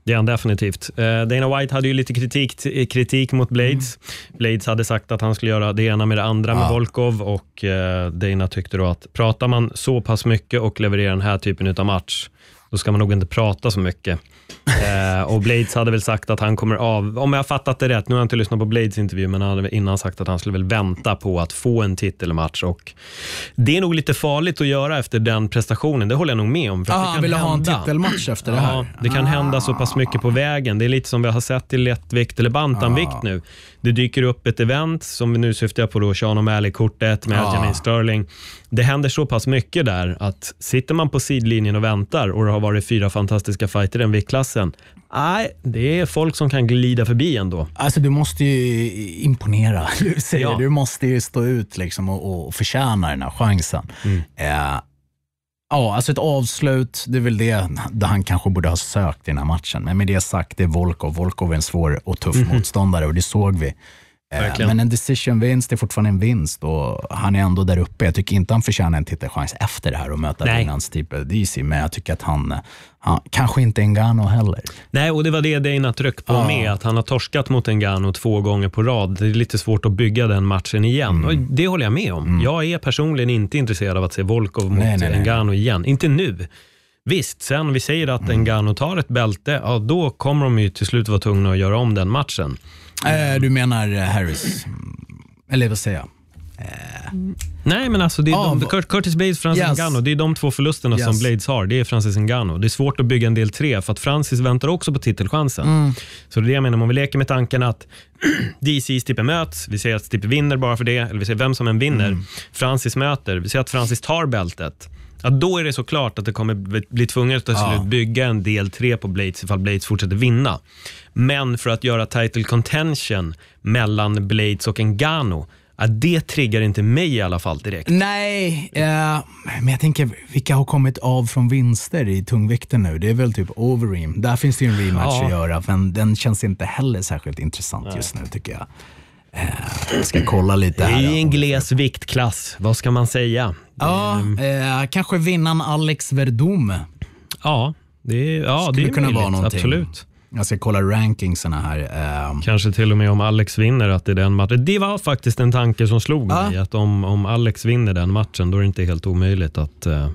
Det är han definitivt. Uh, Dana White hade ju lite kritik, kritik mot Blades. Mm. Blades hade sagt att han skulle göra det ena med det andra ja. med Volkov och uh, Dana tyckte då att pratar man så pass mycket och levererar den här typen av match, då ska man nog inte prata så mycket. eh, och Blades hade väl sagt att han kommer av, om jag har fattat det rätt, nu har jag inte lyssnat på Blades intervju, men han hade innan sagt att han skulle väl vänta på att få en titelmatch, och det är nog lite farligt att göra efter den prestationen, det håller jag nog med om. För ah, att det kan vill hända. ha en titelmatch efter det här. Ja, det kan ah. hända så pass mycket på vägen. Det är lite som vi har sett i lättvikt eller bantamvikt ah. nu. Det dyker upp ett event som vi nu syftar på då, Sean O'Malley-kortet med ah. Jermaine Sterling. Det händer så pass mycket där att sitter man på sidlinjen och väntar och det har varit fyra fantastiska fighter i den viktklassen, nej, det är folk som kan glida förbi ändå. Alltså du måste ju imponera, du, säger. Ja. Du måste ju stå ut liksom och, och förtjäna den här chansen. Mm. Eh, ja, alltså ett avslut, det är väl det där han kanske borde ha sökt i den här matchen. Men med det sagt, det är Volkov. Volkov är en svår och tuff mm. motståndare, och det såg vi. Verkligen. Men en decision-vinst är fortfarande en vinst, och han är ändå där uppe. Jag tycker inte han förtjänar en titelchans efter det här och möta vinnans typ D C, men jag tycker att han, han kanske inte Ngannou heller. Nej, och det var det Dana tryck på ah. med, att han har torskat mot Ngannou två gånger på rad. Det är lite svårt att bygga den matchen igen, mm. och det håller jag med om. Mm. Jag är personligen inte intresserad av att se Volkov mot nej, nej, Ngannou nej. igen. Inte nu. Visst, sen vi säger att mm. Ngannou tar ett bälte, ja, då kommer de ju till slut vara tvungna att göra om den matchen. Mm. Du menar Harris? Eller vad säger jag? Mm. Nej, men alltså det är ah, de, Curtis Blades, Francis yes. Ngannou, det är de två förlusterna yes. som Blades har. Det är Francis Ngannou. Det är svårt att bygga en del tre, för att Francis väntar också på titelchansen. Mm. Så det är det jag menar, om vi leker med tanken att D C Stipe möts, vi säger att Stipe vinner bara för det, eller vi säger vem som än vinner, mm. Francis möter, vi säger att Francis tar bältet. Ja, då är det så klart att det kommer bli tvunget att ja. bygga en del tre på Blades ifall Blades fortsätter vinna. Men för att göra title contention mellan Blades och Ngannou, ja, det triggar inte mig i alla fall direkt. Nej, uh, men jag tänker, vilka har kommit av från vinster i tungvikten nu? Det är väl typ Overeem. Där finns det ju en rematch ja. att göra, men den känns inte heller särskilt intressant Nej. just nu, tycker jag. Jag ska kolla lite här. Det är en gles viktklass, vad ska man säga? Ja, eh, kanske vinnan Alex Verdum. Ja, det är, ja, skulle det är kunna möjligt, vara någonting. Absolut. Jag ska kolla rankingserna här. Eh. Kanske till och med om Alex vinner att det är den matchen. Det var faktiskt en tanke som slog ja. mig, att om, om Alex vinner den matchen, då är det inte helt omöjligt att, eh,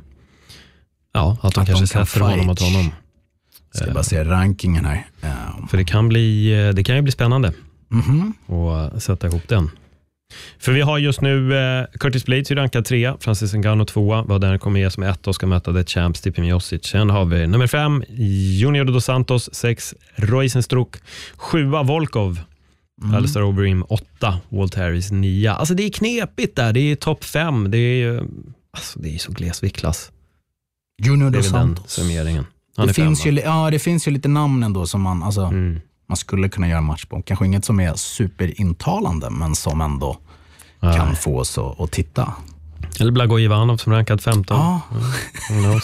ja, att de att kanske de sätter kan honom mot honom. Ska eh. bara se rankingen här. Eh. För det kan, bli, det kan ju bli spännande. Mm-hmm. och sätta ihop den. För vi har just nu eh, Curtis Blades i rankad trea, Francis Ngannou tvåa, vad den kommer ge som ett och ska möta The Champ Stipe Miocic. Sen har vi nummer fem Junior dos Santos, sex Roisenstruck, sjua Volkov, mm. Alistair Overeem, åtta Walt Harris, nia. Alltså det är knepigt där, det är topp fem, det är alltså det är så glesviktklass. Junior dos Santos summeringen. Det finns ju, ja, det finns ju lite namn ändå som man alltså mm. man skulle kunna göra match på. Kanske inget som är superintalande, men som ändå Nej. kan få oss att, att titta. Eller Blagoy Ivanov som rankad femton. Ja. Mm.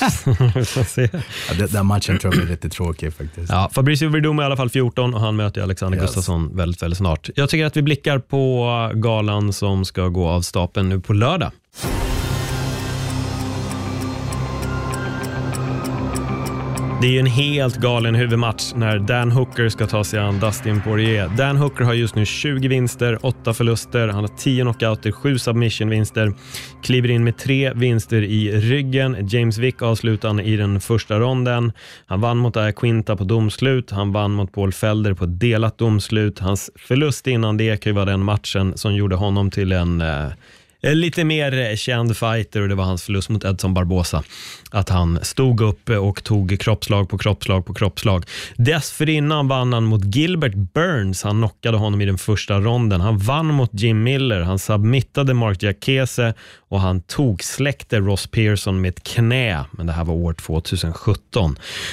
ja, det, den matchen tror jag är lite tråkig faktiskt. Ja, Fabricio Verdum är i alla fall fjorton och han möter Alexander yes. Gustafsson väldigt, väldigt snart. Jag tycker att vi blickar på galan som ska gå av stapeln nu på lördag. Det är ju en helt galen huvudmatch när Dan Hooker ska ta sig an Dustin Poirier. Dan Hooker har just nu tjugo vinster, åtta förluster. Han har tio knockouter, sju submission-vinster. Kliver in med tre vinster i ryggen. James Vick avslutar i den första ronden. Han vann mot Quinta på domslut. Han vann mot Paul Felder på delat domslut. Hans förlust innan det kan ju vara den matchen som gjorde honom till en... Eh, lite mer känd fighter, och det var hans förlust mot Edson Barbosa. Att han stod upp och tog kroppslag på kroppslag på kroppslag. Dessförinnan vann han mot Gilbert Burns. Han knockade honom i den första ronden. Han vann mot Jim Miller. Han submittade Mark Diakese och han tog släkte Ross Pearson med ett knä. Men det här var år tjugohundrasjutton.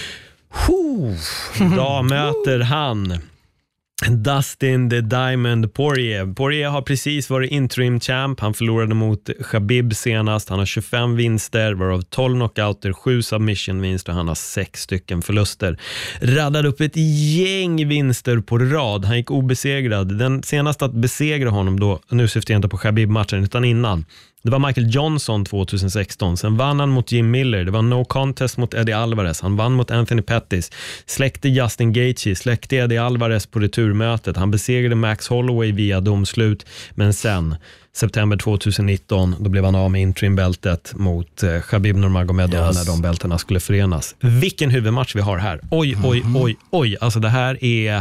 Då möter han Dustin the Diamond Poirier. Poirier har precis varit interim champ. Han förlorade mot Khabib senast. Han har tjugofem vinster, varav tolv knockouter, sju submission-vinster. Han har sex stycken förluster. Raddade upp ett gäng vinster på rad. Han gick obesegrad. Den senaste att besegra honom då, nu syftar jag inte på Khabib-matchen utan innan, Det var Michael Johnson tjugohundrasexton. Sen vann han mot Jim Miller. Det var no contest mot Eddie Alvarez. Han vann mot Anthony Pettis. Släckte Justin Gaethje. Släckte Eddie Alvarez på returmötet. Han besegrade Max Holloway via domslut. Men sen, september tjugonitton, då blev han av med intrimbältet mot eh, Khabib Nurmagomedov yes. när de bälterna skulle förenas. Vilken huvudmatch vi har här. Oj, oj, mm-hmm. oj, oj. Alltså det här är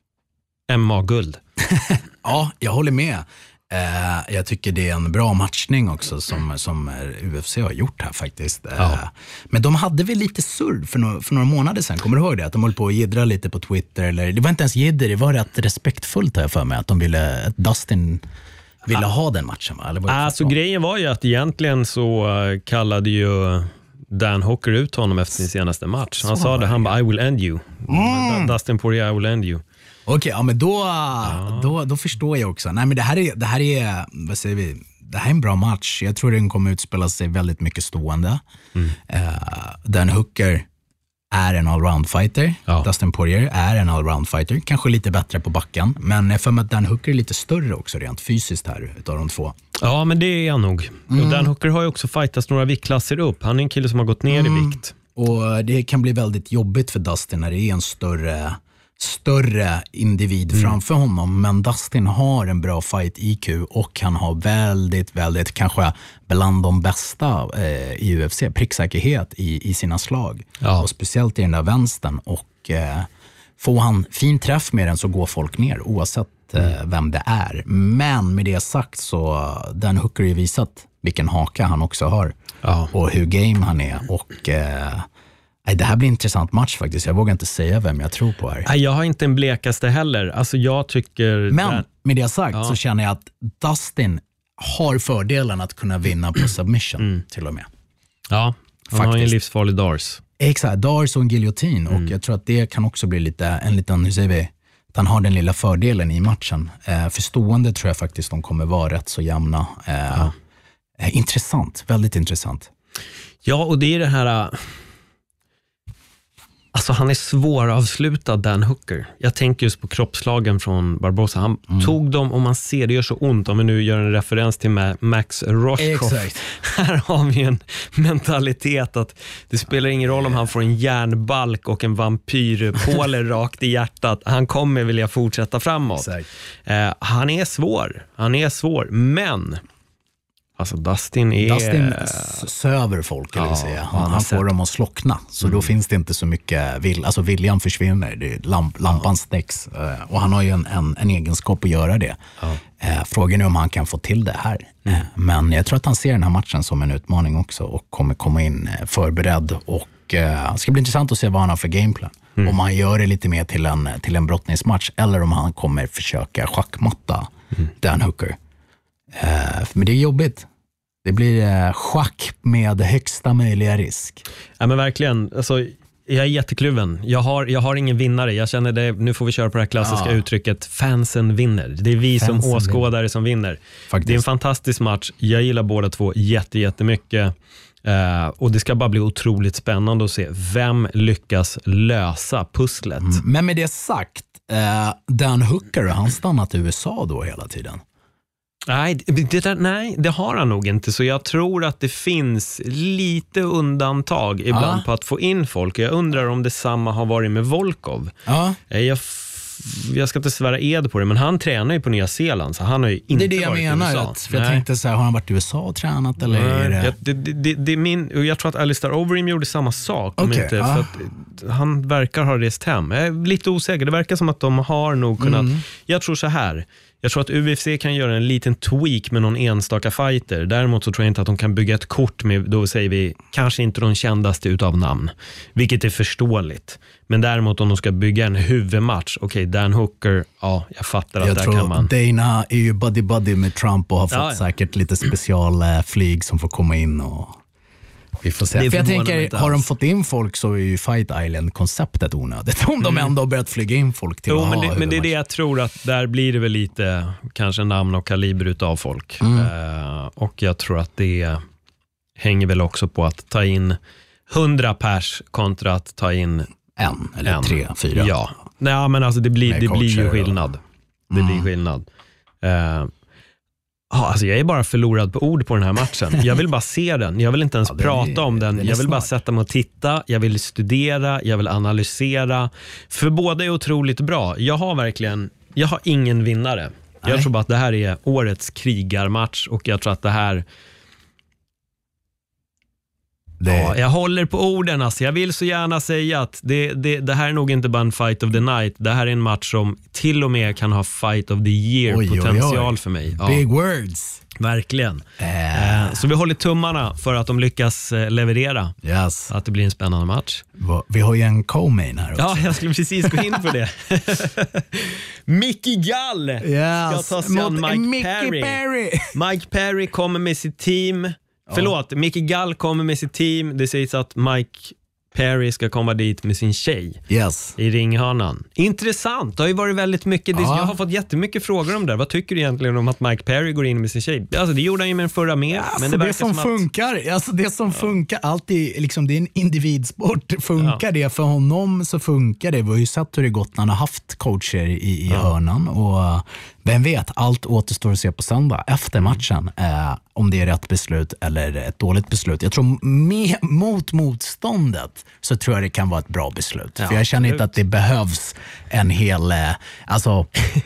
M A-guld. Ja, jag håller med. Uh, jag tycker det är en bra matchning också som, som U F C har gjort här faktiskt. Uh, ja. Men de hade väl lite surr för, no- för några månader sedan, kommer du ihåg det? Att de höll på att jiddra lite på Twitter. Eller, det var inte ens jidder, det var rätt respektfullt här för mig. Att de ville, att Dustin ville ja. ha den matchen. Va? Eller var det alltså grejen var ju att egentligen så kallade ju Dan Hooker ut honom efter sin senaste match. Han så sa det, han bara I will end you. Mm. Dustin Poirier, I will end you. Okej, okay, ja men då, ja. Då, då förstår jag också. Nej men det här är, det här är, vad säger vi, det här är en bra match. Jag tror den kommer utspela sig väldigt mycket stående. Mm. Uh, Dan Hooker är en allround fighter. Ja. Dustin Poirier är en allround fighter. Kanske lite bättre på backen. Men jag för mig att Dan Hooker är lite större också rent fysiskt här utav de två. Ja men det är han nog. Mm. Och Dan Hooker har ju också fightats några viktklasser upp. Han är en kille som har gått ner mm. i vikt. Och det kan bli väldigt jobbigt för Dustin när det är en större... större individ mm. framför honom, men Dustin har en bra fight I Q och han har väldigt, väldigt kanske bland de bästa eh, i U F C, pricksäkerhet i, i sina slag. Ja. Och speciellt i den där vänstern och eh, får han fin träff med den så går folk ner oavsett eh, mm. vem det är. Men med det sagt så Dan Hooker har ju visat vilken haka han också har ja. och hur game han är och eh, det här blir en intressant match faktiskt. Jag vågar inte säga vem jag tror på här. Nej, jag har inte en blekaste heller. Alltså jag tycker... Men där... med det sagt ja. så känner jag att Dustin har fördelen att kunna vinna på submission mm. till och med. Ja, han faktiskt. har en livsfarlig Dars. Exakt, Dars och en giljotin. Mm. Och jag tror att det kan också bli lite en liten, hur säger vi, att han har den lilla fördelen i matchen. Eh, för stående tror jag faktiskt de kommer vara rätt så jämna. Eh, ja. eh, intressant, väldigt intressant. Ja, och det är det här... Alltså han är svåravslutad, Dan Hooker. Jag tänker just på kroppslagen från Barbosa. Han mm. tog dem och man ser, det gör så ont om vi nu gör en referens till Max Rothkopf. Exakt. Här har vi en mentalitet att det spelar ingen roll om han får en järnbalk och en vampyrpåle rakt i hjärtat. Han kommer vilja fortsätta framåt. Eh, han är svår. Han är svår, men... Alltså Dustin är... Dustin söver folk, eller ja, säga. Han, han får dem att slockna. Så mm. då finns det inte så mycket... Vill, alltså viljan försvinner. Det är lamp, lampan ja. stäcks. Och han har ju en, en, en egenskap att göra det. Ja. Frågan är om han kan få till det här. Mm. Men jag tror att han ser den här matchen som en utmaning också. Och kommer komma in förberedd. Och det ska bli intressant att se vad han har för gameplan. Mm. Om han gör det lite mer till en, till en brottningsmatch. Eller om han kommer försöka schackmatta mm. Dan Hooker. Uh, men det är jobbigt. Det blir uh, schack med högsta möjliga risk. Ja men verkligen, alltså, jag är jättekluven. Jag har, jag har ingen vinnare. Jag känner det, nu får vi köra på det här klassiska ja. uttrycket fansen vinner. Det är vi fansen som åskådare vinner. som vinner. Faktiskt. Det är en fantastisk match. Jag gillar båda två jätte, jättemycket. Uh, och det ska bara bli otroligt spännande att se vem lyckas lösa pusslet. Mm. Men med det sagt, uh, Dan Hooker, han stannat i U S A då hela tiden? Nej det, där, nej, det har han nog inte. Så jag tror att det finns lite undantag ibland ah. på att få in folk. Jag undrar om det samma har varit med Volkov. Ah. Jag, jag ska inte svära ed på det, men han tränar ju på Nya Zeeland. Så han har ju inte det är det varit jag menar, i U S A. Att, för jag tänkte så här, har han varit i U S A och tränat? Eller är det... Jag, det, det, det är min, jag tror att Alistair Overeem gjorde samma sak. Okay. Inte, ah. för att han verkar ha rest hem. Jag är lite osäker. Det verkar som att de har nog kunnat... Mm. Jag tror så här... Jag tror att U F C kan göra en liten tweak med någon enstaka fighter. Däremot så tror jag inte att de kan bygga ett kort med, då säger vi, kanske inte de kändaste utav namn. Vilket är förståeligt. Men däremot om de ska bygga en huvudmatch, okej, okay, Dan Hooker, ja, jag fattar att jag där tror kan man... Dana är ju buddy-buddy med Trump och har fått ja, ja. säkert lite specialflyg som får komma in och... Vi får se. För jag tänker, har de fått in folk så är ju Fight Island-konceptet onödigt. Om de ändå har börjat flyga in folk till jo, att men ha det, men det är det jag tror att där blir det väl lite kanske namn och kaliber utav folk. Mm. Uh, och jag tror att det hänger väl också på att ta in hundra pers kontra att ta in en eller en. tre, fyra. Ja, nej, men alltså det blir, det blir ju skillnad. Och... Det mm. blir skillnad. Uh, Ja, alltså jag är bara förlorad på ord på den här matchen. Jag vill bara se den. Jag vill inte ens ja, prata är, om den. den jag vill smart. bara sätta mig och titta. Jag vill studera. Jag vill analysera. För båda är otroligt bra. Jag har verkligen, jag har ingen vinnare. Nej. Jag tror bara att det här är årets krigarmatch. Och jag tror att det här... Det... Ja, jag håller på orden. Alltså. Jag vill så gärna säga att det, det, det här är nog inte bara en fight of the night. Det här är en match som till och med kan ha fight of the year oj, potential oj, oj. för mig. Ja. Big words. Verkligen. Äh. Eh, så vi håller tummarna för att de lyckas eh, leverera. Yes. Att det blir en spännande match. Vi har ju en co-main här också. Ja, jag skulle precis gå in på det. Mickey Gall yes. ska ta sig an Mike Mickey Perry. Perry. Mike Perry kommer med sitt team. Förlåt, Mickey Gall kommer med sitt team. Det sägs att Mike Perry ska komma dit med sin tjej yes. i ringhörnan. Intressant, det har ju varit väldigt mycket ja. Jag har fått jättemycket frågor om det. Vad tycker du egentligen om att Mike Perry går in med sin tjej? Alltså det gjorde han ju med den förra med. Alltså, men det, det som, som funkar att... alltså det som ja. funkar alltid, liksom, det är en individsport. Funkar ja. det för honom så funkar det. Vi har ju sett hur det gått när han har haft coacher i, i ja. hörnan och vem vet, allt återstår att se på söndag efter matchen eh, om det är rätt beslut eller ett dåligt beslut. Jag tror med, mot motståndet så tror jag det kan vara ett bra beslut. Ja, för jag känner inte att det behövs en hel, eh, alltså...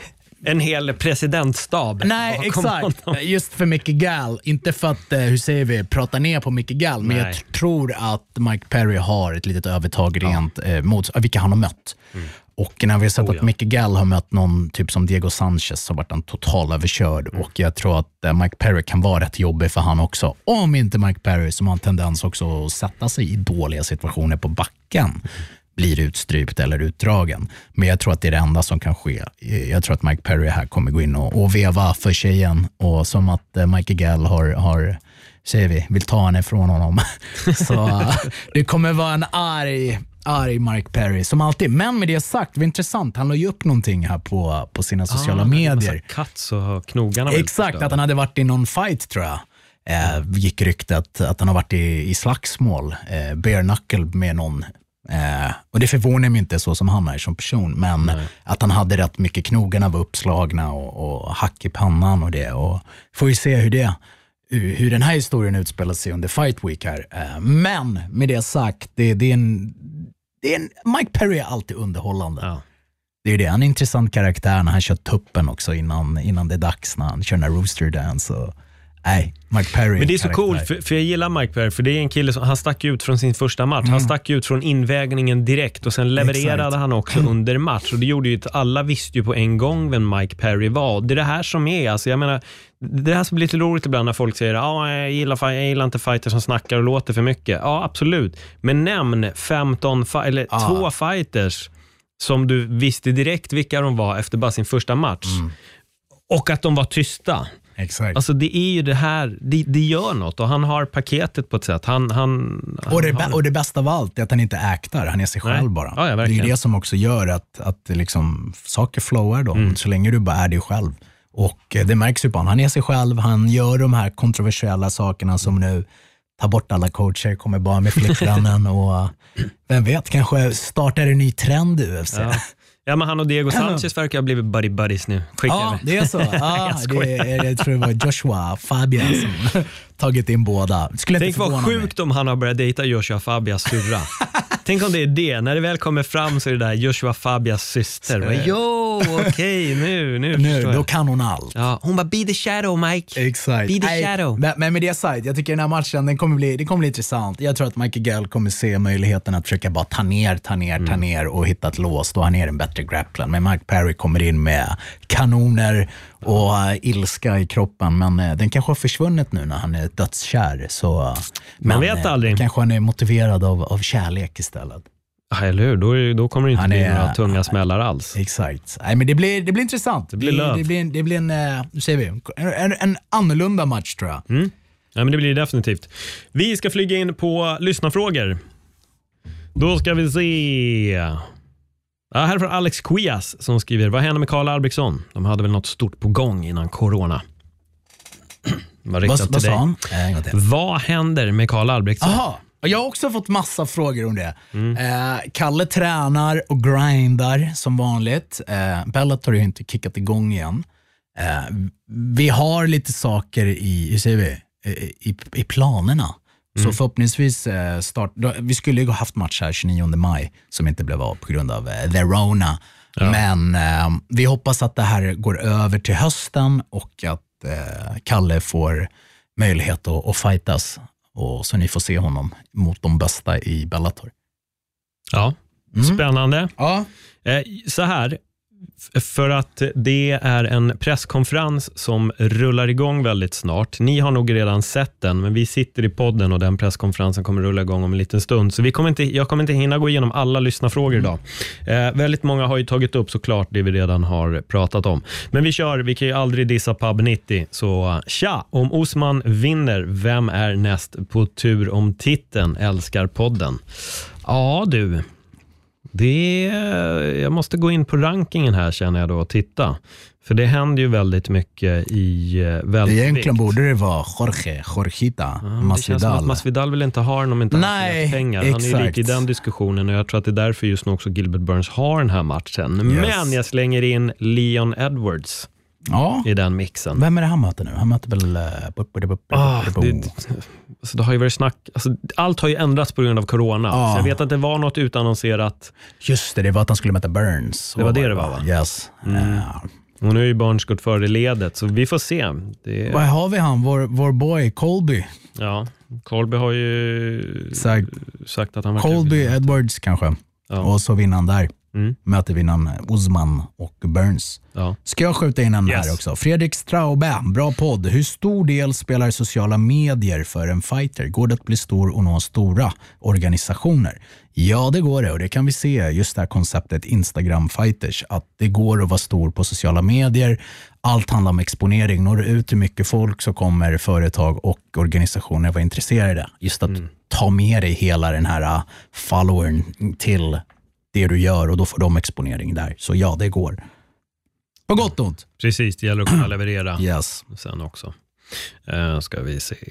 en hel presidentstab. Nej, exakt. Honom. Just för Mickey Gall. Inte för att, hur säger vi, prata ner på Mickey Gall. Men Nej. jag tror att Mike Perry har ett litet övertag rent ja. eh, mot vilka han har mött. Mm. Och när vi har sett oh, ja. att Mickey Gall har mött någon typ som Diego Sanchez så har varit en total överkörd. Mm. Och jag tror att eh, Mike Perry kan vara rätt jobbig för han också. Om inte Mike Perry, som har en tendens också att sätta sig i dåliga situationer på backen, mm. blir utstrypt eller utdragen. Men jag tror att det är det enda som kan ske. Jag tror att Mike Perry här kommer gå in och, och veva för tjejen. Och som att eh, Mickey Gall har... har säger vi, vill ta henne ifrån honom. Så uh, det kommer vara en arg, arg Mike Perry som alltid. Men med det sagt, det var intressant. Han la ju upp någonting här på, på sina sociala ah, medier. Katts och knogarna. Exakt, att han hade varit i någon fight tror jag. Eh, gick ryktet att han har varit i, i slagsmål. Eh, bare knuckle med någon. Eh, och det förvånar mig inte så som han är som person. Men Nej. att han hade rätt mycket, knogarna var uppslagna och, och hack i pannan och det. Och får ju se hur det hur den här historien utspelar sig under Fight Week här. Men med det sagt, det, det, är, en, det är en... Mike Perry är alltid underhållande. Ja. Det är det, han är en intressant karaktär när han kör tuppen också innan, innan det är dags, när han kör den här Rooster Dance. Och, nej, Mike Perry. Men det är så coolt, för, för jag gillar Mike Perry, för det är en kille som, han stack ut från sin första match. Mm. Han stack ut från invägningen direkt och sen levererade Exakt. han också mm. under match. Och det gjorde ju att alla visste ju på en gång vem Mike Perry var. Det är det här som är, alltså jag menar, det här som blir lite roligt ibland när folk säger ja, jag gillar, jag gillar inte fighters som snackar och låter för mycket. Ja, absolut. Men nämn femton eller ah. två fighters som du visste direkt vilka de var efter bara sin första match. Mm. Och att de var tysta. Exakt. Alltså det är ju det här, det, det gör något och han har paketet på ett sätt. Han, han, han och, det, har... och det bästa av allt är att han inte äktar, han är sig själv Nej. bara. Ja, ja, det är ju det som också gör att, att liksom, saker flowar då, mm. så länge du bara är dig själv. Och det märks ju på honom, han är sig själv, han gör de här kontroversiella sakerna som nu tar bort alla coacher, kommer bara med flickvännen och vem vet, kanske startar en ny trend i U F C. Ja. Ja, men han och Diego Sanchez verkar ha blivit buddy buddies nu. Skicka ja, det är så. Ja, det är, jag tror det var Joshua Fabia som tagit in båda. Skulle Tänk vad sjukt mig. om han har börjat dejta Joshua Fabias syrra. Tänk om det är det. När det väl kommer fram så är det där Joshua Fabias syster. Så, jo, okej, okay, nu, nu, nu då kan hon allt. Ja, hon bara, be the shadow, Mike. Exakt. Be the shadow. Men, men med det sagt, jag tycker den här matchen, den kommer bli, den kommer bli intressant. Jag tror att Michael Gall kommer se möjligheten att försöka bara ta ner, ta ner, ta ner och hitta ett lås. Då han är en bättre grappler. Men Mike Perry kommer in med kanoner och uh, ilska i kroppen. Men uh, den kanske har försvunnit nu när han är dödskär. Så, uh, Man men, vet aldrig. Uh, kanske han är motiverad av, av kärlek istället. Ja, eller hur? Då, är, då kommer det inte han bli är, några tunga smällar alls. Exakt. Nej, men det blir, det blir intressant. Det blir, det, det blir, det blir en, uh, säger vi, en, en annorlunda match tror jag. Mm. Ja, men det blir definitivt. Vi ska flyga in på lyssnarfrågor. Då ska vi se... Ja, här från Alex Quias som skriver: vad händer med Karl Albrektsson? De hade väl något stort på gång innan corona. Vad vad, vad sa han? Äh, vad händer med Karl Albrektsson? Aha. Jag har också fått massa frågor om det. Mm. Eh, Kalle tränar och grindar som vanligt. Eh, Bellator har ju inte kickat igång igen. Eh, vi har lite saker i, hur säger vi, i, i planerna. Mm. Så förhoppningsvis eh, start, då, vi skulle ju ha haft match här tjugonionde maj som inte blev av på grund av eh, the Rona. Ja. Men eh, vi hoppas att det här går över till hösten och att eh, Kalle får möjlighet att, att fightas. Och så ni får se honom mot de bästa i Bellator. Ja, mm. Spännande. Ja. Eh, så här, för att det är en presskonferens som rullar igång väldigt snart. Ni har nog redan sett den, men vi sitter i podden och den presskonferensen kommer rulla igång om en liten stund. Så vi kommer inte, jag kommer inte hinna gå igenom alla lyssnarfrågor idag. Eh, väldigt många har ju tagit upp såklart det vi redan har pratat om. Men vi kör, vi kan ju aldrig dissa Pub nittio. Så tja, om Osman vinner, vem är näst på tur om titeln? Älskar podden. Ja du... Det, jag måste gå in på rankingen här känner jag då och titta. För det händer ju väldigt mycket i väldigt Egentligen vikt. Borde det vara Jorge, Jorgita, ja, Masvidal. Det känns som att Masvidal vill inte ha den om inte Nej, har pengar. Han exakt. Är lite i den diskussionen och jag tror att det är därför just nu också Gilbert Burns har den här matchen. Yes. Men jag slänger in Leon Edwards. Ja. I den mixen. Vem är det han möter nu? Han möter väl... Ah, det, alltså det har ju varit snack... Alltså, allt har ju ändrats på grund av corona. Ah. Så jag vet att det var något utannonserat. Just det, det var att han skulle möta Burns. Det var det det var, va? Yes. Mm. Uh. Och nu är ju Burns gått före ledet, så vi får se. Det... Vad har vi han? Vår, vår boy, Colby. Ja, Colby har ju sagt, sagt att han... Colby, Edwards kanske. Ja. Och så vinner han där. Mm. Möter vinnaren Usman och Burns. Ja. Ska jag skjuta in en yes. här också? Fredrik Straube, bra podd. Hur stor del spelar sociala medier för en fighter? Går det att bli stor och nå stora organisationer? Ja, det går det och det kan vi se just det här konceptet Instagram Fighters. Att det går att vara stor på sociala medier. Allt handlar om exponering. Når du ut till mycket folk så kommer företag och organisationer vara intresserade. Just att mm. ta med dig hela den här followern till det du gör och då får de exponering där. Så ja, det går. På gott och ont. Precis, det gäller att kunna leverera yes. sen också. Uh, ska vi se.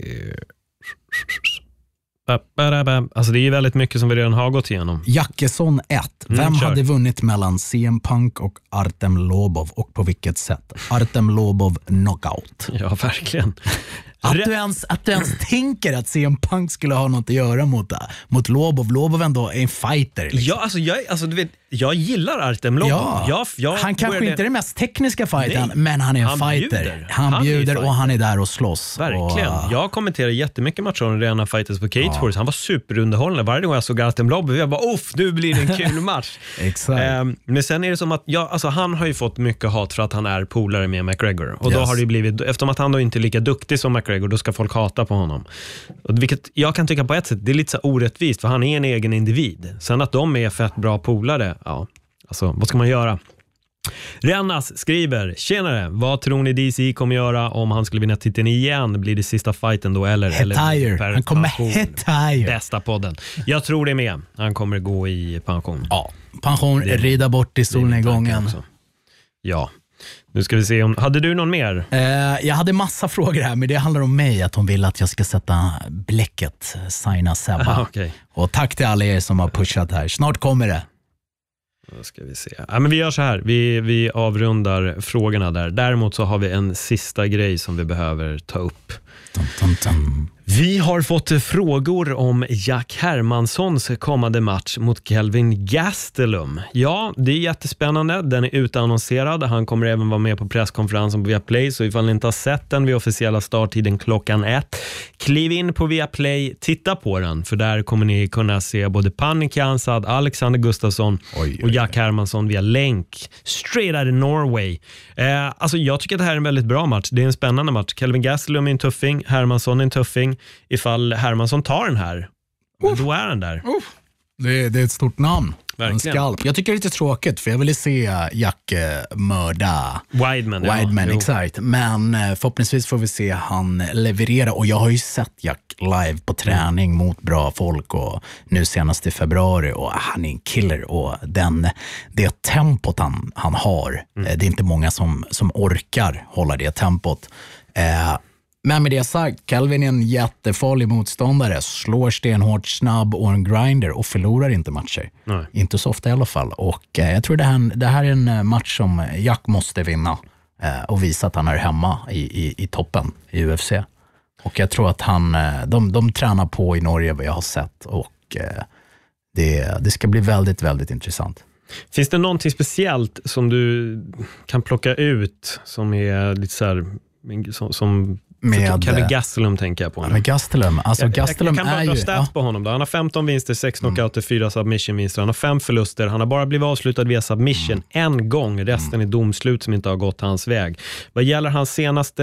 Alltså det är ju väldigt mycket som vi redan har gått igenom. Jackesson ett. Vem mm, hade vunnit mellan C M Punk och Artem Lobov och på vilket sätt? Artem Lobov knockout. Ja, verkligen. Att du, ens, att du ens tänker att C M Punk skulle ha något att göra mot, mot Lobov. Lobov ändå är en fighter. Liksom. Ja, alltså jag, alltså, du vet, jag gillar Artem Lobov. Ja, jag, jag han kanske började... inte är den mest tekniska fightern, men han är en han fighter. Bjuder. Han, han bjuder och han är där och slåss. Verkligen. Och... Jag kommenterar jättemycket matcher om rena fighters på Cage ja. Force. Han var superunderhållande. Varje gång jag såg Artem Lobov, jag bara, uff, nu blir det en kul match. Exakt. Um, men sen är det som att, ja, alltså, han har ju fått mycket hat för att han är polare med McGregor. Och yes. då har det blivit, eftersom att han då inte är lika duktig som McGregor, då ska folk hata på honom. Och vilket jag kan tycka på ett sätt, det är lite så orättvist, för han är en egen individ. Sen att de är fett bra polare, ja, alltså vad ska man göra? Rennas skriver, tjenare, vad tror ni D C kommer göra om han skulle vinna titeln igen? Blir det sista fighten då eller? eller han kommer hetire. Bästa podden. Jag tror det med. Han kommer gå i pension. Ja, pension, det, rida bort i solnedgången. Ja. Nu ska vi se om... Hade du någon mer? Uh, jag hade massa frågor här, men det handlar om mig. Att hon vill att jag ska sätta bläcket, signa Sebba. Ah, okay. Och tack till alla er som har pushat här. Snart kommer det. Då ska vi se. Ja, men vi gör så här. Vi, vi avrundar frågorna där. Däremot så har vi en sista grej som vi behöver ta upp. Dum, dum, dum. Vi har fått frågor om Jack Hermanssons kommande match mot Kelvin Gastelum. Ja, det är jättespännande. Den är utannonserad. Han kommer även vara med på presskonferensen på Viaplay. Så ifall ni inte har sett den vid officiella starttiden klockan ett, kliv in på Viaplay, titta på den. För där kommer ni kunna se både Panni Kiansad, Alexander Gustafsson oj, oj, oj. och Jack Hermansson via länk. Straight out of Norway. Eh, alltså jag tycker att det här är en väldigt bra match. Det är en spännande match. Kelvin Gastelum är en tuffing. Hermansson är en tuffing. Ifall Hermansson tar den här, uh. då är den där. Uh. Det, det är ett stort namn. En skalp. Jag tycker det är lite tråkigt för jag ville se Jack uh, mörda Weidman. Weidman, ja. exakt. Men uh, förhoppningsvis får vi se han leverera. Och jag har ju sett Jack live på träning mm. mot bra folk och nu senast i februari och han är en killer och den, det tempot han, han har, mm. uh, det är inte många som, som orkar hålla det tempot. Uh, Men med det sagt, Kelvin är en jättefarlig motståndare, slår stenhårt, snabb och en grinder och förlorar inte matcher. Nej. Inte så ofta i alla fall. Och eh, jag tror det här, det här är en match som Jack måste vinna. eh, och visa att han är hemma i, i, i toppen i U F C. Och jag tror att han, de, de tränar på i Norge vad jag har sett, och eh, det, det ska bli väldigt, väldigt intressant. Finns det någonting speciellt som du kan plocka ut som är lite så här, som, som med Kelvin Gastelum tänker jag på. Ja, med Gastelum. Alltså jag, Gastelum jag, jag kan bara dra stats ja. på honom då. Han har femton vinster, sex knockouter, fyra submission-vinster. Han har fem förluster. Han har bara blivit avslutad via submission mm. en gång. Resten mm. är domslut som inte har gått hans väg. Vad gäller hans senaste...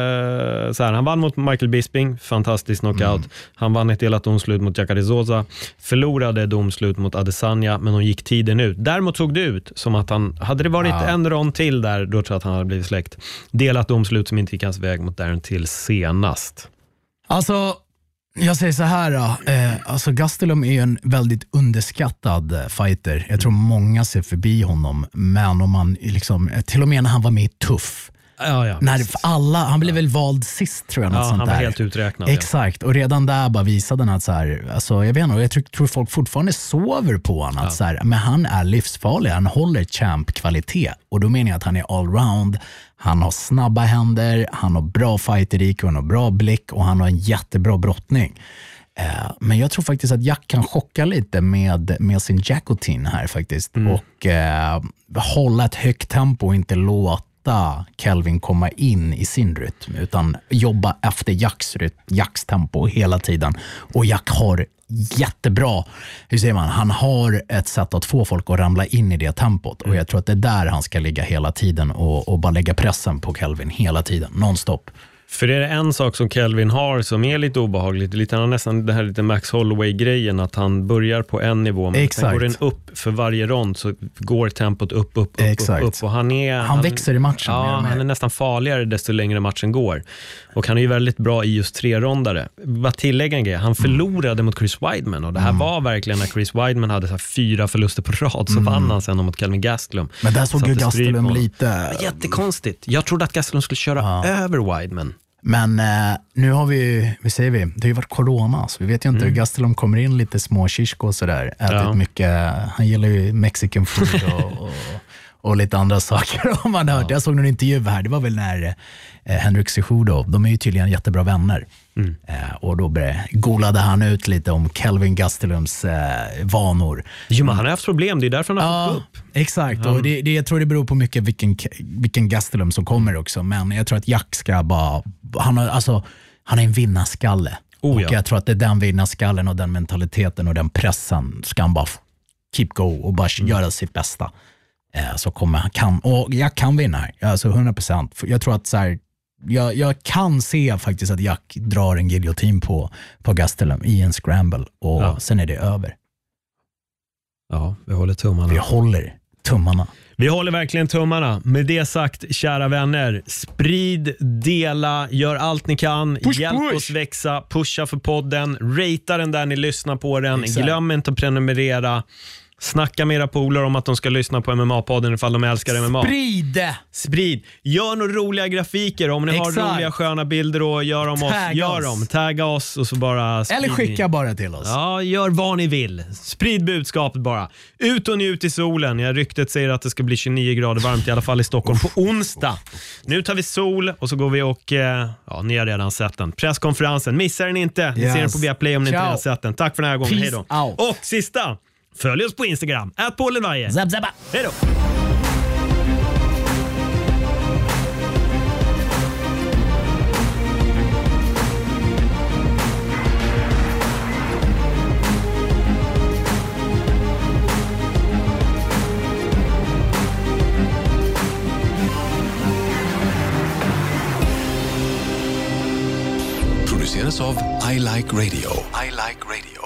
Så här, han vann mot Michael Bisping. Fantastisk knockout. Mm. Han vann ett delat domslut mot Jacare Souza. Förlorade domslut mot Adesanya, men hon gick tiden ut. Däremot såg det ut som att han... Hade det varit ja. en rond till där, då tror jag att han hade blivit släckt. Delat domslut som inte gick hans väg mot Darren Till senast. Alltså, jag säger så här då, eh, alltså Gastelum är ju en väldigt underskattad fighter. Jag tror många ser förbi honom, men om man liksom, till och med när han var med Tuff, ja, ja, när alla, han blev väl vald sist tror jag. Ja, något sånt han var där. helt uträknad. Exakt, och redan där bara visade han att så här, alltså jag vet inte, jag tror, tror folk fortfarande sover på honom, att ja. så här, men han är livsfarlig, han håller champ-kvalitet, och då menar jag att han är allround. Han har snabba händer, han har bra fighterik, han har bra blick, och han har en jättebra brottning. Eh, men jag tror faktiskt att Jack kan chocka lite med, med sin Jackotin här faktiskt. Mm. Och eh, hålla ett högt tempo och inte låta Kelvin komma in i sin rytm, utan jobba efter Jacks, rytm, Jacks tempo hela tiden. Och Jack har jättebra, hur säger man, han har ett sätt att få folk att ramla in i det tempot, och jag tror att det är där han ska ligga hela tiden och, och bara lägga pressen på Kelvin hela tiden, nonstop. För är det en sak som Kelvin har som är lite obehagligt, lite, han har nästan det här lite Max Holloway-grejen, att han börjar på en nivå, men sen går den upp för varje rond, så går tempot upp, upp, upp, Exakt. upp, upp. Och han, är, han, han växer i matchen. Ja, han är nästan farligare desto längre matchen går. Och han är ju väldigt bra i just tre rondare. Vad tillägga en grej, han förlorade mm. mot Chris Weidman, och det här mm. var verkligen när Chris Weidman hade så här fyra förluster på rad, så mm. vann han sen mot Kelvin Gastelum. Men där såg ju Gastelum lite... Jättekonstigt. Jag trodde att Gastelum skulle köra ja. över Weidman. Men eh, nu har vi, vi säger vi, det har ju varit corona, så vi vet ju inte, mm. Gastelum kommer in lite små kisko och sådär, ätit ja. mycket, han gillar ju Mexican food och, och, och lite andra saker om man har hört. Ja. Jag såg någon intervju här, det var väl när eh, Henrik Cejudo, de är ju tydligen jättebra vänner. Mm. Eh, och då golade han ut lite om Kelvin Gastelums eh, vanor. Jo, men han har haft problem, det är därför han har ja, fått upp. Exakt, mm. och det, det, jag tror det beror på mycket vilken, vilken Gastelum som kommer också, men jag tror att Jack ska bara, han har, alltså, han är en vinnarskalle. Oh, ja. Och jag tror att det är den vinnarskallen och den mentaliteten och den pressen ska han bara keep go och bara mm. göra sitt bästa. Eh, så kommer han, kan, och jag kan vinna här, alltså hundra procent. Jag tror att så här, Jag, jag kan se faktiskt att Jack drar en giljotin på, på Gastelum i en scramble, och ja. sen är det över. Ja, vi håller tummarna. Vi håller tummarna. Vi håller verkligen tummarna. Med det sagt, kära vänner, sprid, dela, gör allt ni kan. Push, Hjälp push. oss växa, pusha för podden, ratea den där ni lyssnar på den. Exakt. Glöm inte att prenumerera. Snacka med era polare om att de ska lyssna på M M A-podden ifall de älskar M M A. Sprid! Sprid! Gör några roliga grafiker. Om ni Exakt. har roliga sköna bilder och gör dem oss, gör dem. Tagga oss och så bara sprid. Eller skicka bara till oss. Ja, gör vad ni vill. Sprid budskapet bara. Ut och njut i solen. Jag ryktet säger att det ska bli tjugonio grader varmt i alla fall i Stockholm på onsdag. Nu tar vi sol och så går vi och ja, ni har redan sett den. Presskonferensen, missa den inte. Ni yes. ser den på Viaplay om ni Ciao. inte har sett den. Tack för den här gången. Hej då. Och sista, följ oss på Instagram. Ät på Lillvaje. Zap, zappa. Hej då. Produceras av I Like Radio. I Like Radio.